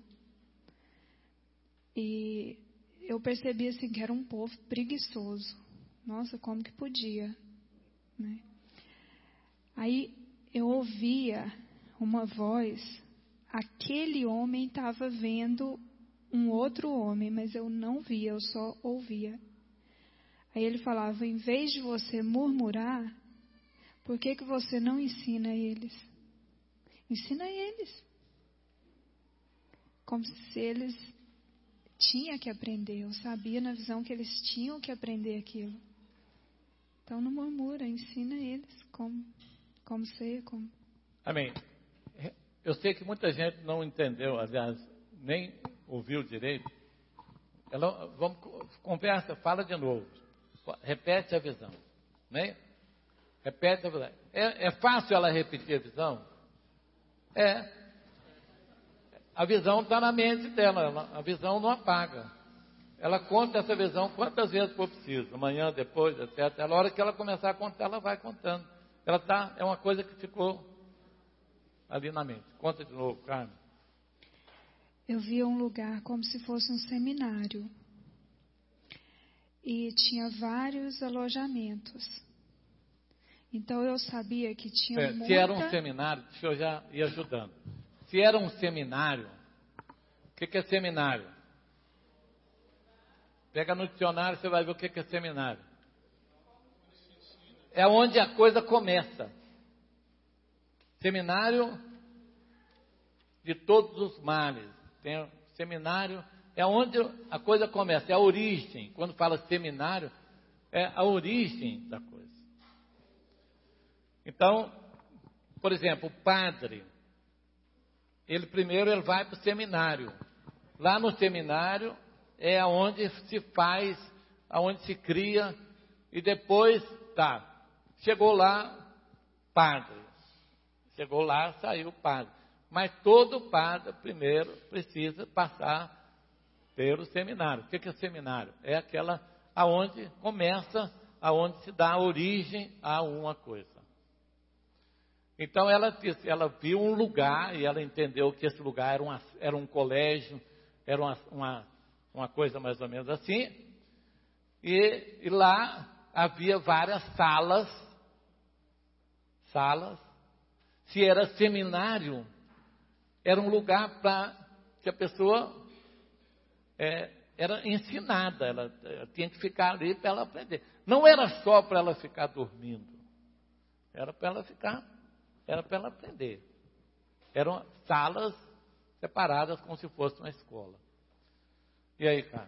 E eu percebi assim, que era um povo preguiçoso. Nossa, como que podia? Né? Aí eu ouvia uma voz, aquele homem estava vendo um outro homem, mas eu não via, eu só ouvia. Aí ele falava, em vez de você murmurar, por que que você não ensina eles? Ensina eles. Como se eles tinham que aprender. Eu sabia na visão que eles tinham que aprender aquilo. Então não murmura, ensina eles como, como ser. Como... Amém. Eu sei que muita gente não entendeu, aliás, nem ouviu direito. Ela, vamos, conversa, fala de novo. Repete a visão. Né? Repete a visão. É, é fácil ela repetir a visão? É. A visão está na mente dela, a visão não apaga. Ela conta essa visão quantas vezes for preciso, amanhã, depois, etcétera. A hora que ela começar a contar, ela vai contando. Ela tá, é uma coisa que ficou ali na mente. Conta de novo, Carmen. Eu via um lugar como se fosse um seminário. E tinha vários alojamentos. Então eu sabia que tinha é, muita... Se era um seminário, deixa eu já ir ajudando. Se era um seminário, o que, que é seminário? Pega no dicionário, você vai ver o que, que é seminário. É onde a coisa começa. Seminário de todos os males. Tem seminário, é onde a coisa começa, é a origem. Quando fala seminário, é a origem da coisa. Então, por exemplo, o padre, ele primeiro ele vai para o seminário. Lá no seminário é onde se faz, onde se cria, e depois, tá, chegou lá, padre. Chegou lá, saiu padre. Mas todo padre, primeiro, precisa passar pelo seminário. O que é seminário? É aquela aonde começa, aonde se dá origem a uma coisa. Então ela disse, ela viu um lugar e ela entendeu que esse lugar era, uma, era um colégio, era uma, uma, uma coisa mais ou menos assim. E, e lá havia várias salas, salas. Se era seminário, era um lugar para que a pessoa é, era ensinada, ela, ela tinha que ficar ali para ela aprender. Não era só para ela ficar dormindo, era para ela ficar, era para ela aprender. Eram salas separadas como se fosse uma escola. E aí, cara?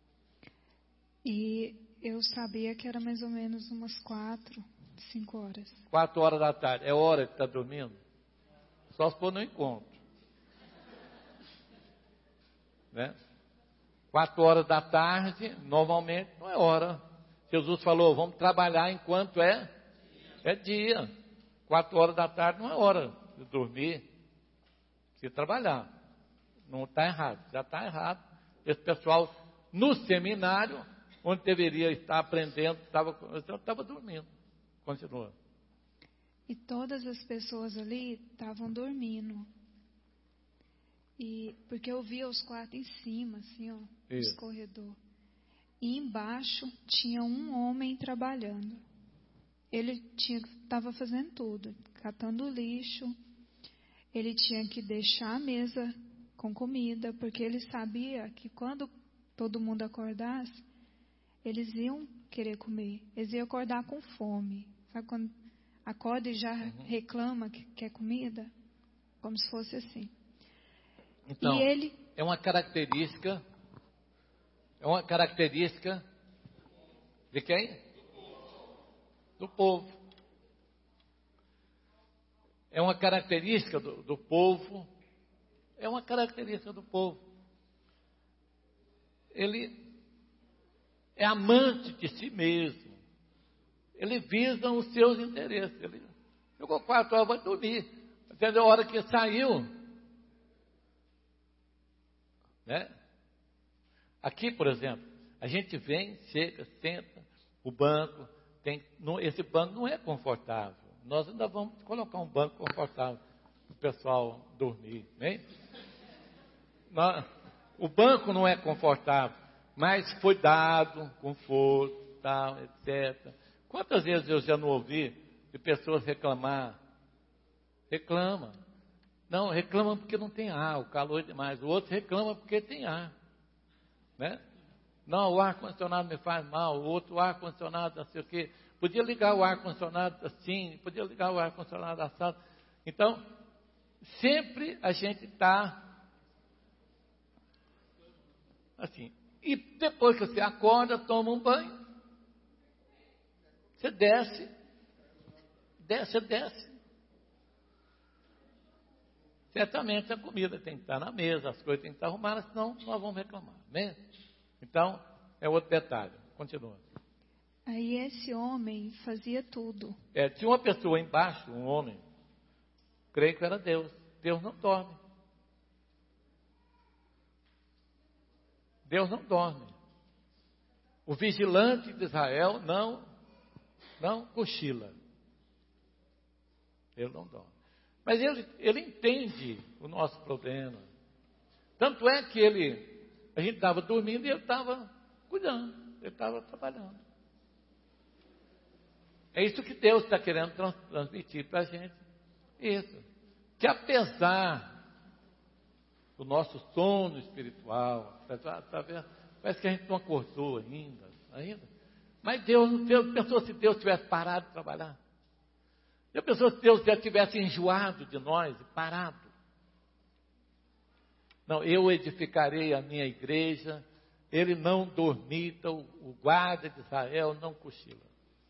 E eu sabia que era mais ou menos umas quatro, cinco horas. Quatro horas da tarde. É hora que está dormindo? Só se for no encontro. Né? Quatro horas da tarde, normalmente, não é hora. Jesus falou, vamos trabalhar enquanto é, é dia. Quatro horas da tarde não é hora de dormir. Precisa trabalhar. Não está errado, já está errado. Esse pessoal, no seminário, onde deveria estar aprendendo, estava, estava dormindo. Continua. E todas as pessoas ali estavam dormindo. E, porque eu via os quartos em cima, assim, ó, os corredores. E embaixo tinha um homem trabalhando. Ele estava fazendo tudo, catando lixo. Ele tinha que deixar a mesa com comida, porque ele sabia que quando todo mundo acordasse, eles iam querer comer. Eles iam acordar com fome. Sabe quando acorda e já uhum. reclama que quer comida? Como se fosse assim. Então, e ele... é uma característica, é uma característica de quem? Do povo. É uma característica do, do povo, é uma característica do povo. Ele é amante de si mesmo. Ele visa os seus interesses. Ele jogou quatro horas, vai dormir. Entendeu? A hora que saiu, né? Aqui, por exemplo, a gente vem, chega, senta, o banco, tem, não, esse banco não é confortável. Nós ainda vamos colocar um banco confortável para o pessoal dormir, né? Nós, o banco não é confortável, mas foi dado conforto, tal, etcétera. Quantas vezes eu já não ouvi de pessoas reclamar? Reclama. Não, reclama porque não tem ar, o calor é demais. O outro reclama porque tem ar. Né? Não, o ar-condicionado me faz mal. O outro, o ar-condicionado, não sei o quê. Podia ligar o ar-condicionado assim, podia ligar o ar-condicionado assado. Então, sempre a gente está assim. E depois que você acorda, toma um banho. Você desce, desce, desce. Certamente a comida tem que estar na mesa, as coisas têm que estar arrumadas, senão nós vamos reclamar, né? Então, é outro detalhe. Continua. Aí esse homem fazia tudo. É, tinha uma pessoa embaixo, um homem, creio que era Deus. Deus não dorme. Deus não dorme. O vigilante de Israel não, não cochila. Ele não dorme. Mas ele, ele entende o nosso problema. Tanto é que ele, a gente estava dormindo e ele estava cuidando, ele estava trabalhando. É isso que Deus está querendo trans, transmitir para a gente. Isso. Que apesar do nosso sono espiritual, tá vendo? Parece que a gente não acordou ainda, ainda. Mas Deus, Deus pensou se Deus tivesse parado de trabalhar. Já pensou se Deus já tivesse enjoado de nós e parado? Não, eu edificarei a minha igreja, ele não dormita, o, o guarda de Israel não cochila.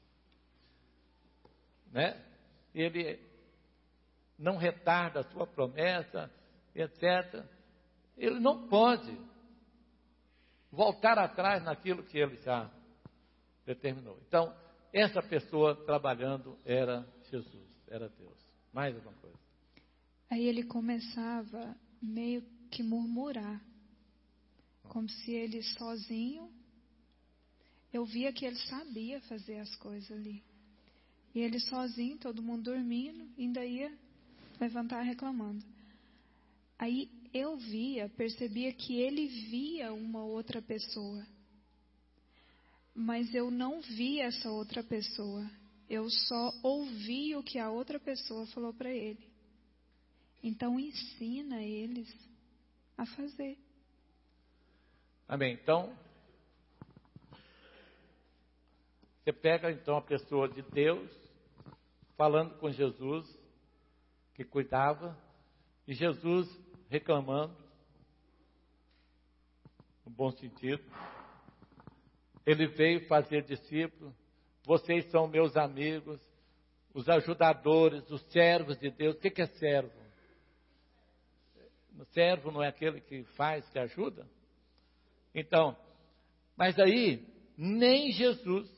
Né? Ele não retarda a sua promessa, etcétera. Ele não pode voltar atrás naquilo que ele já determinou. Então, essa pessoa trabalhando era Jesus, era Deus. Mais alguma coisa? Aí ele começava meio que murmurar, como se ele sozinho, eu via que ele sabia fazer as coisas ali. E ele sozinho, todo mundo dormindo, ainda ia levantar reclamando. Aí eu via, percebia que ele via uma outra pessoa. Mas eu não via essa outra pessoa. Eu só ouvi o que a outra pessoa falou para ele. Então ensina eles a fazer. Amém. Então, você pega então a pessoa de Deus, falando com Jesus, que cuidava, e Jesus reclamando, no bom sentido. Ele veio fazer discípulos, vocês são meus amigos, os ajudadores, os servos de Deus. O que é servo? Servo não é aquele que faz, que ajuda? Então, mas aí, nem Jesus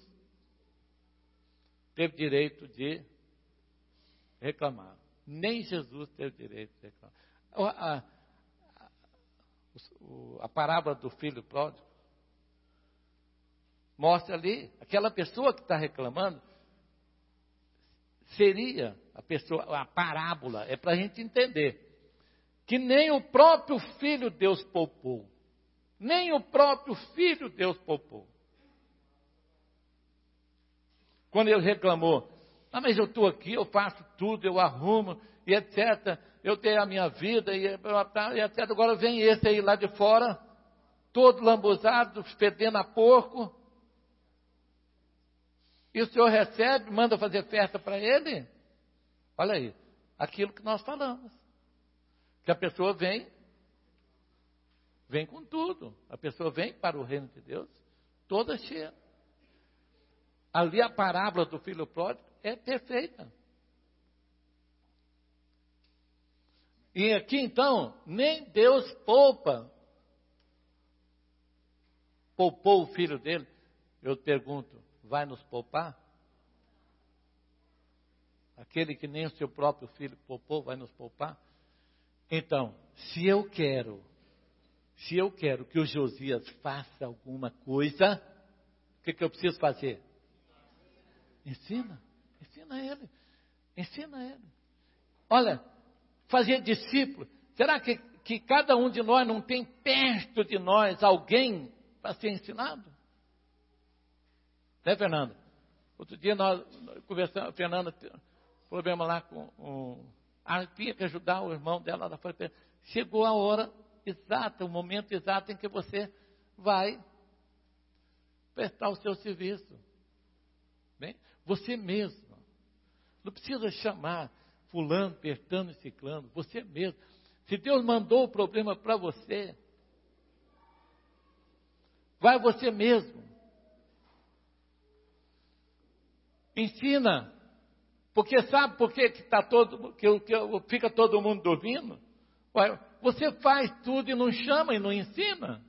teve direito de reclamar. Nem Jesus teve direito de reclamar. A, a, a, a parábola do filho pródigo mostra ali, aquela pessoa que está reclamando, seria a pessoa, a parábola, é para a gente entender, que nem o próprio filho Deus poupou. Nem o próprio filho Deus poupou. Quando ele reclamou, ah, mas eu estou aqui, eu faço tudo, eu arrumo, e etcétera. Eu tenho a minha vida, e, e etcétera. Agora vem esse aí lá de fora, todo lambuzado, fedendo a porco. E o senhor recebe, manda fazer festa para ele? Olha aí, aquilo que nós falamos. Que a pessoa vem, vem com tudo. A pessoa vem para o reino de Deus, toda cheia. Ali a parábola do filho pródigo é perfeita. E aqui então, nem Deus poupa. Poupou o filho dele. Eu pergunto, vai nos poupar? Aquele que nem o seu próprio filho poupou, vai nos poupar? Então, se eu quero, se eu quero que o Josias faça alguma coisa, o que, que eu preciso fazer? Ensina, ensina ele, ensina ele. Olha, fazer discípulo, será que, que cada um de nós não tem perto de nós alguém para ser ensinado? Né, Fernanda? Outro dia nós conversamos, a Fernanda, problema lá com um, ah, tinha que ajudar o irmão dela, ela foi, chegou a hora exata, o momento exato em que você vai prestar o seu serviço. Bem, você mesmo. Não precisa chamar fulano, pertano e ciclano, você mesmo. Se Deus mandou o problema para você, vai você mesmo. Ensina. Porque sabe por que, que, tá todo, que, que fica todo mundo dormindo? Você faz tudo e não chama e não ensina.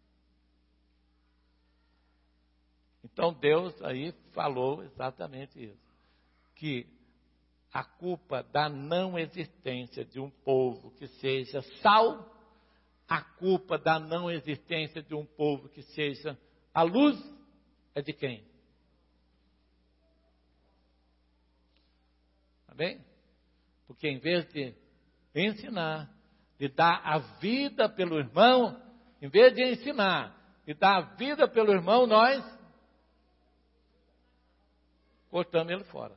Então Deus aí falou exatamente isso. Que a culpa da não existência de um povo que seja sal, a culpa da não existência de um povo que seja a luz, é de quem? Bem? Porque em vez de ensinar, de dar a vida pelo irmão, em vez de ensinar, de dar a vida pelo irmão, nós cortamos ele fora.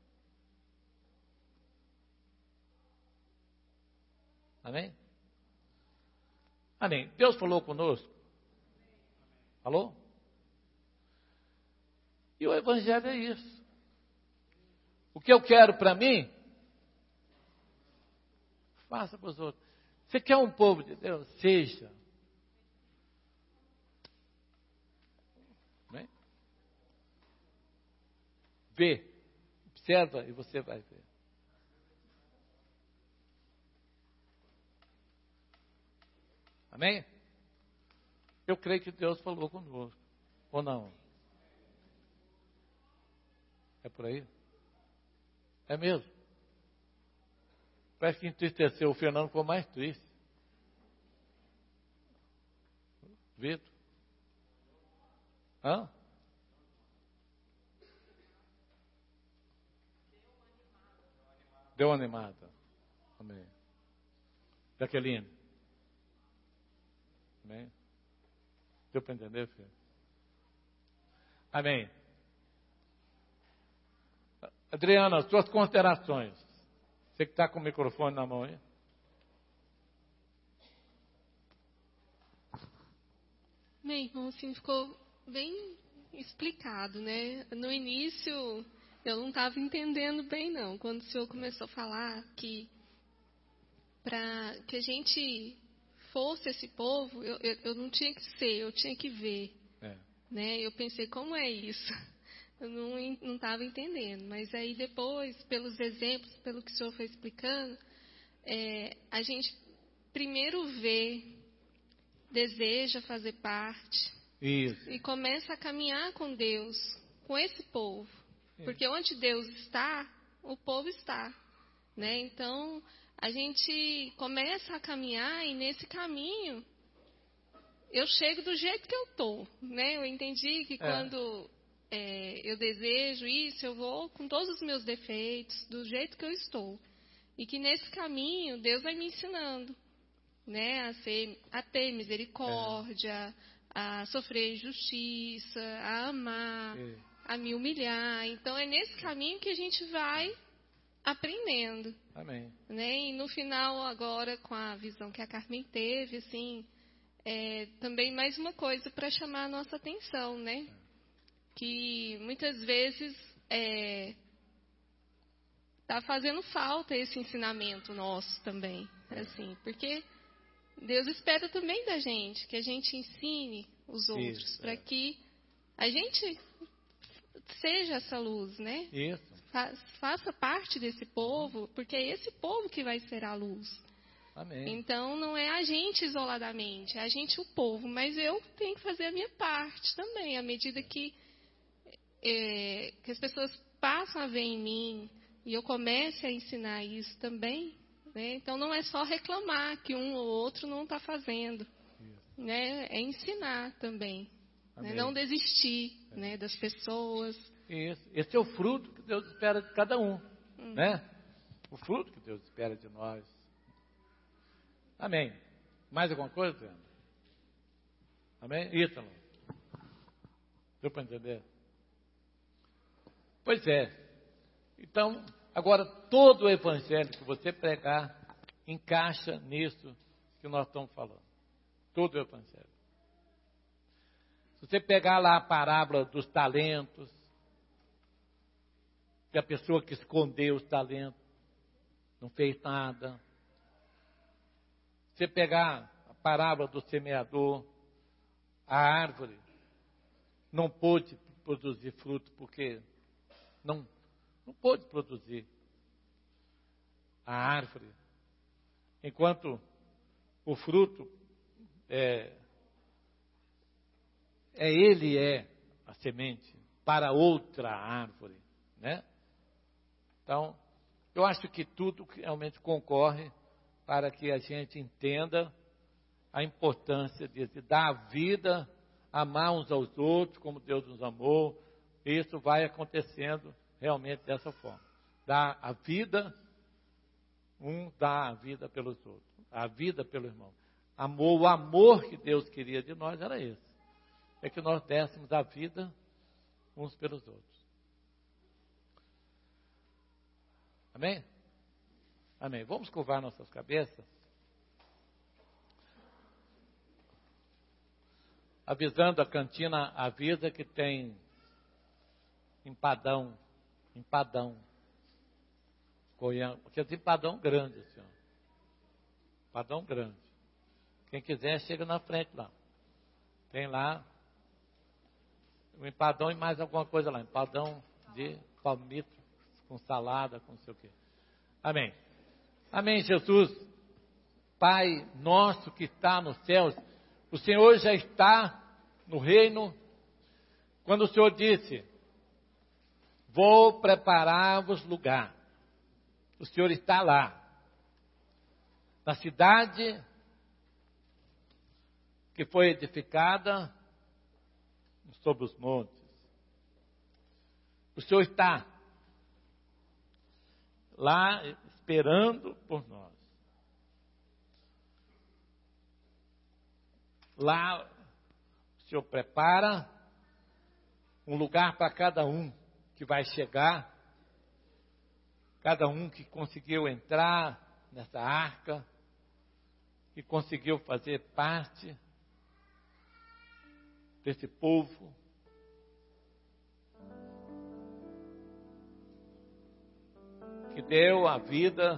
Amém? Amém. Deus falou conosco? Falou? E o Evangelho é isso. O que eu quero para mim, faça para os outros. Você quer um povo de Deus? Seja. Bem? Vê. Observa e você vai ver. Amém? Eu creio que Deus falou conosco. Ou não? É por aí? É mesmo? Parece que entristeceu o Fernando, ficou mais triste. Vitor? Hã? Deu uma animada. Amém. Jaqueline? Amém? Deu para entender, filho? Amém. Adriana, suas considerações. Você que está com o microfone na mão aí. Bem, irmão, assim, ficou bem explicado, né? No início, eu não estava entendendo bem, não. Quando o senhor começou a falar que para que a gente fosse esse povo, eu, eu, eu não tinha que ser, eu tinha que ver. É. Né? Eu pensei, como é isso? Eu não estava entendendo. Mas aí depois, pelos exemplos, pelo que o senhor foi explicando, é, a gente primeiro vê, deseja fazer parte. Isso. E começa a caminhar com Deus, com esse povo. Isso. Porque onde Deus está, o povo está. Né? Então, a gente começa a caminhar e nesse caminho eu chego do jeito que eu estou. Né? Eu entendi que é. quando é, eu desejo isso, eu vou com todos os meus defeitos, do jeito que eu estou. E que nesse caminho Deus vai me ensinando, né? a, ser, a ter misericórdia, é. a sofrer injustiça, a amar, é. a me humilhar. Então é nesse caminho que a gente vai aprendendo. Amém. Né? E no final, agora, com a visão que a Carmen teve, assim, é, também mais uma coisa para chamar a nossa atenção, né? Que muitas vezes está é, fazendo falta esse ensinamento nosso também, assim, porque Deus espera também da gente, que a gente ensine os outros, para é. que a gente seja essa luz, né? Isso. Fa- faça parte desse povo, porque é esse povo que vai ser a luz. Amém. Então, não é a gente isoladamente, é a gente o povo, mas eu tenho que fazer a minha parte também, à medida que, é, que as pessoas passam a ver em mim, e eu comece a ensinar isso também, né? Então, não é só reclamar que um ou outro não está fazendo, né? É ensinar também, né? Não desistir, é. né, das pessoas. Isso. Esse é o fruto que Deus espera de cada um, hum. né? O fruto que Deus espera de nós. Amém. Mais alguma coisa, Fernando? Amém? Ítalo. Deu para entender? Pois é. Então, agora todo o evangelho que você pregar encaixa nisso que nós estamos falando. Todo o evangelho. Se você pegar lá a parábola dos talentos, que a pessoa que escondeu os talentos não fez nada. Você pegar a parábola do semeador, a árvore não pôde produzir fruto porque não, não pôde produzir a árvore. Enquanto o fruto é, é ele é a semente para outra árvore, né? Então, eu acho que tudo realmente concorre para que a gente entenda a importância de dar a vida, amar uns aos outros, como Deus nos amou. Isso vai acontecendo realmente dessa forma. Dar a vida, um dá a vida pelos outros, a vida pelo irmão. Amor, o amor que Deus queria de nós era esse. É que nós dessemos a vida uns pelos outros. Amém? Amém. Vamos curvar nossas cabeças. Avisando a cantina Avisa que tem empadão, empadão, Goiânia, porque tem empadão grande, assim, ó. Empadão grande. Quem quiser, chega na frente lá. Tem lá um empadão e mais alguma coisa lá. Empadão de palmito, com salada, com não sei o quê. Amém. Amém, Jesus. Pai nosso que está nos céus, o Senhor já está no reino. Quando o Senhor disse, vou preparar-vos lugar, o Senhor está lá. na cidade que foi edificada sobre os montes. O Senhor está lá esperando por nós. Lá o Senhor prepara um lugar para cada um que vai chegar, cada um que conseguiu entrar nessa arca, que conseguiu fazer parte desse povo. Que deu a vida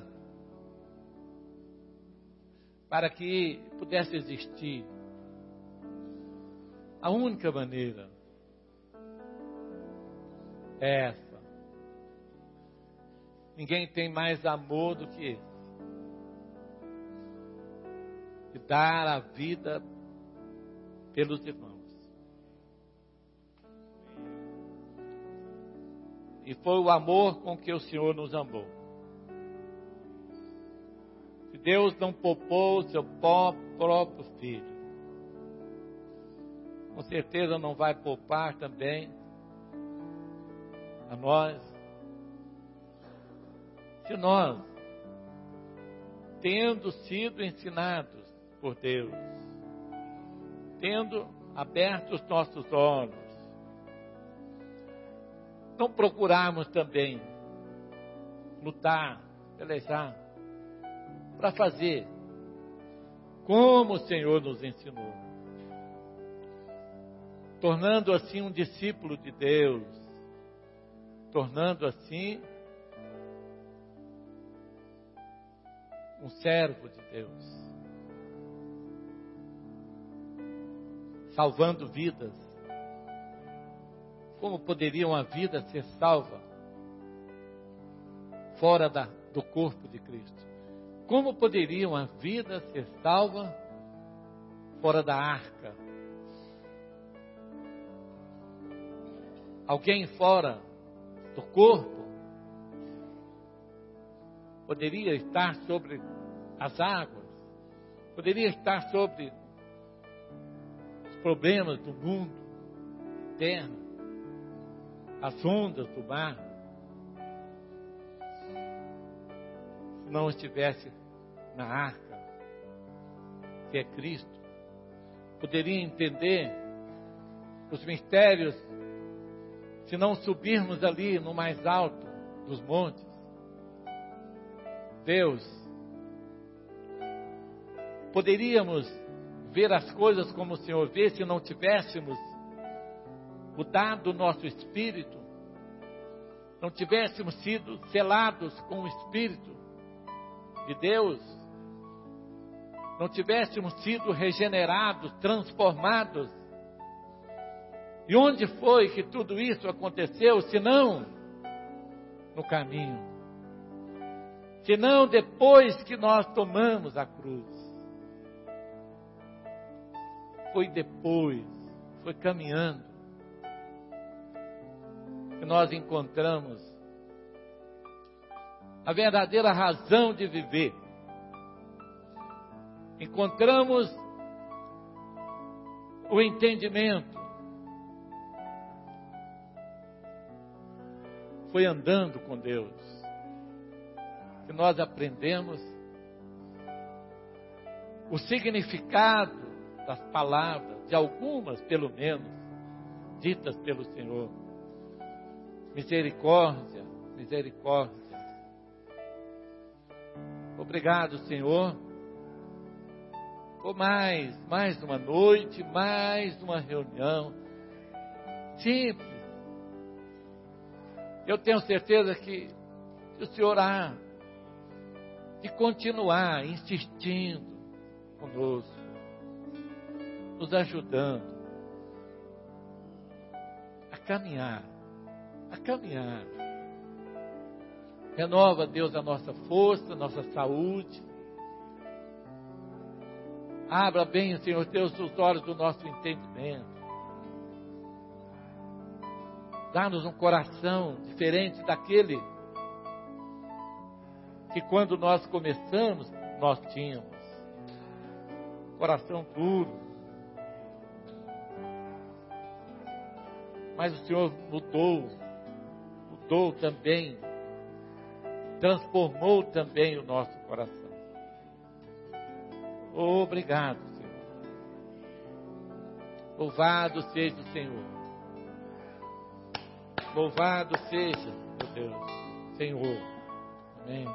para que pudesse existir. A única maneira é essa. Ninguém tem mais amor do que esse. De dar a vida pelos irmãos. E foi o amor com que o Senhor nos amou. Se Deus não poupou o seu próprio Filho, com certeza não vai poupar também a nós. Se nós, tendo sido ensinados por Deus, tendo aberto os nossos olhos, não procurarmos também lutar, pelejar, para fazer como o Senhor nos ensinou, tornando assim um discípulo de Deus, tornando assim um servo de Deus, salvando vidas. Como poderia uma vida ser salva fora da, do corpo de Cristo? Como poderia uma vida ser salva fora da arca? Alguém fora do corpo poderia estar sobre as águas, poderia estar sobre os problemas do mundo, terra, as ondas do mar, se não estivesse na arca, que é Cristo. Poderia entender os mistérios se não subirmos ali no mais alto dos montes. Deus, poderíamos ver as coisas como o Senhor vê se não tivéssemos mudado o nosso espírito, não tivéssemos sido selados com o Espírito de Deus, não tivéssemos sido regenerados, transformados. E onde foi que tudo isso aconteceu, se não no caminho? Se não depois que nós tomamos a cruz? Foi depois, foi caminhando, que nós encontramos a verdadeira razão de viver. Encontramos o entendimento. Foi andando com Deus que nós aprendemos o significado das palavras, de algumas pelo menos, ditas pelo Senhor. Misericórdia, misericórdia. Obrigado, Senhor, por mais, mais uma noite, mais uma reunião simples. Eu tenho certeza que o Senhor há de continuar insistindo conosco, nos ajudando a caminhar, a caminhar. Renova, Deus, a nossa força, a nossa saúde. Abra bem, Senhor Deus, os olhos do nosso entendimento. Dá-nos um coração diferente daquele que quando nós começamos, nós tínhamos. Coração duro. Mas o Senhor mudou, mudou também, transformou também o nosso coração. Obrigado, Senhor. Louvado seja o Senhor. Louvado seja, meu Deus, Senhor. Amém.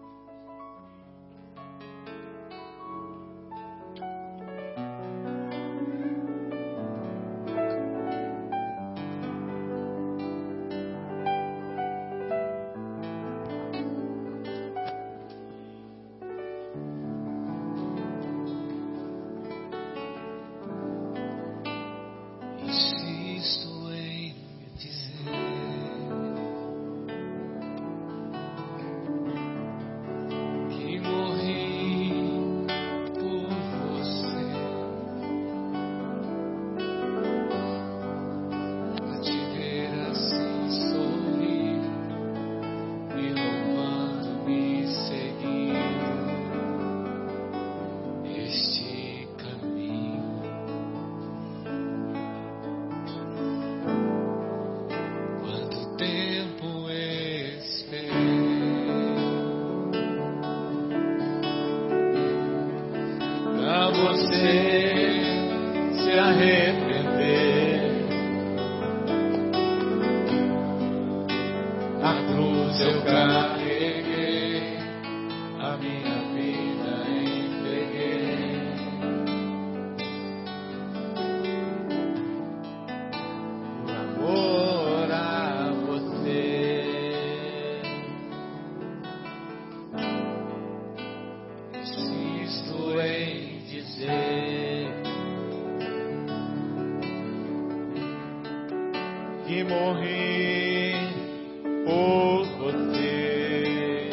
Que morri por você,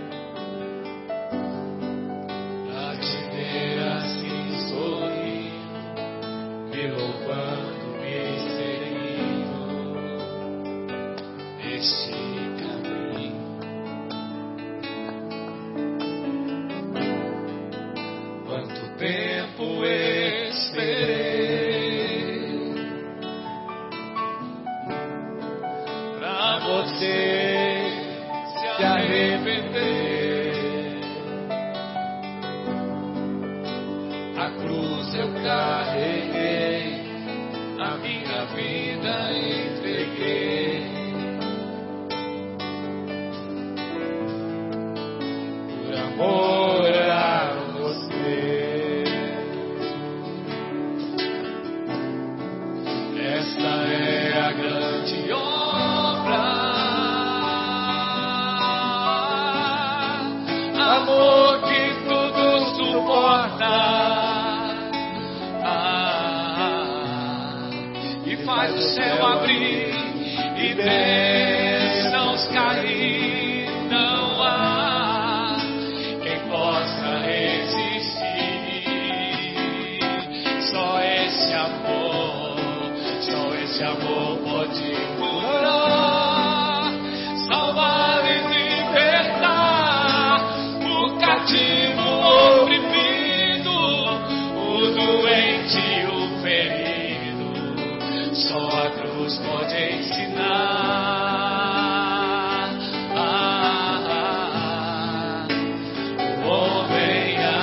a te ver assim sorrir, me louvando, me seguindo este caminho. Quanto tempo esperei você se arrepender. A cruz eu carreguei, a minha vida entreguei. Por amor a você. Esta é a grande obra. Amor que tudo suporta, ah, e faz o céu abrir e bênçãos cair. Não há quem possa resistir. Só esse amor, só esse amor pode curar, salvar e libertar o cativo, o oprimido, o doente, o ferido. Só a cruz pode ensinar ah, ah, ah, o homem a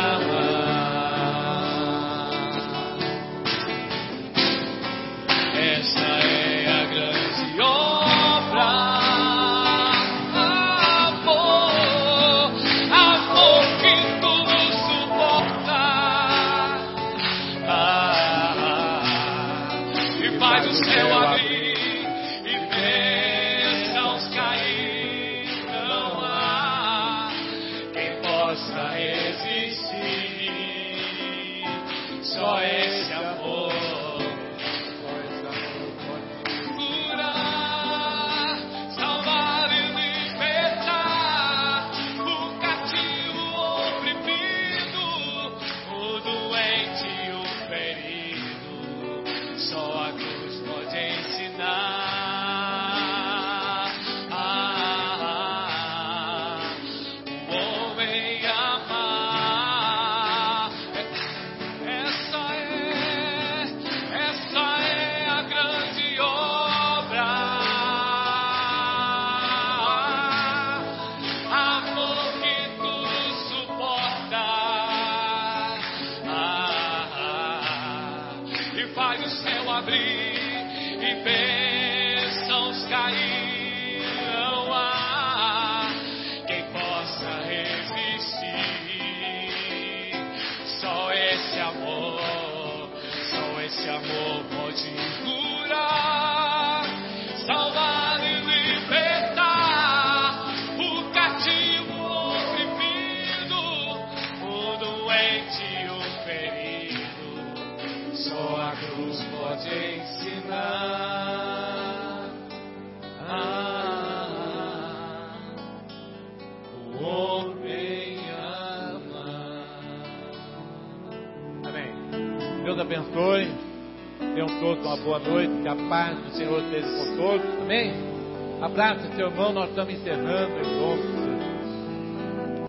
amar. Essa é a grande obra. Céu abrir e bênçãos cair. Não há quem possa resistir. Só esse amor, só esse amor pode curar, salvar e libertar o cativo, o oprimido, o doente e o ferido. Só a cruz pode ensinar ah, ah, o homem a amar. faz o céu abrir e bênçãos cairão. Ah, quem possa resistir? Só esse amor, só esse amor pode curar, salvar e libertar o cativo, o oprimido, o doente e o ferido. Só a cruz pode ensinar. Ah, o homem amar. Amém. Deus abençoe. Tenham todos uma boa noite. Que a paz do Senhor esteja com todos. Amém. Abraça seu irmão. Nós estamos encerrando em nome do Senhor.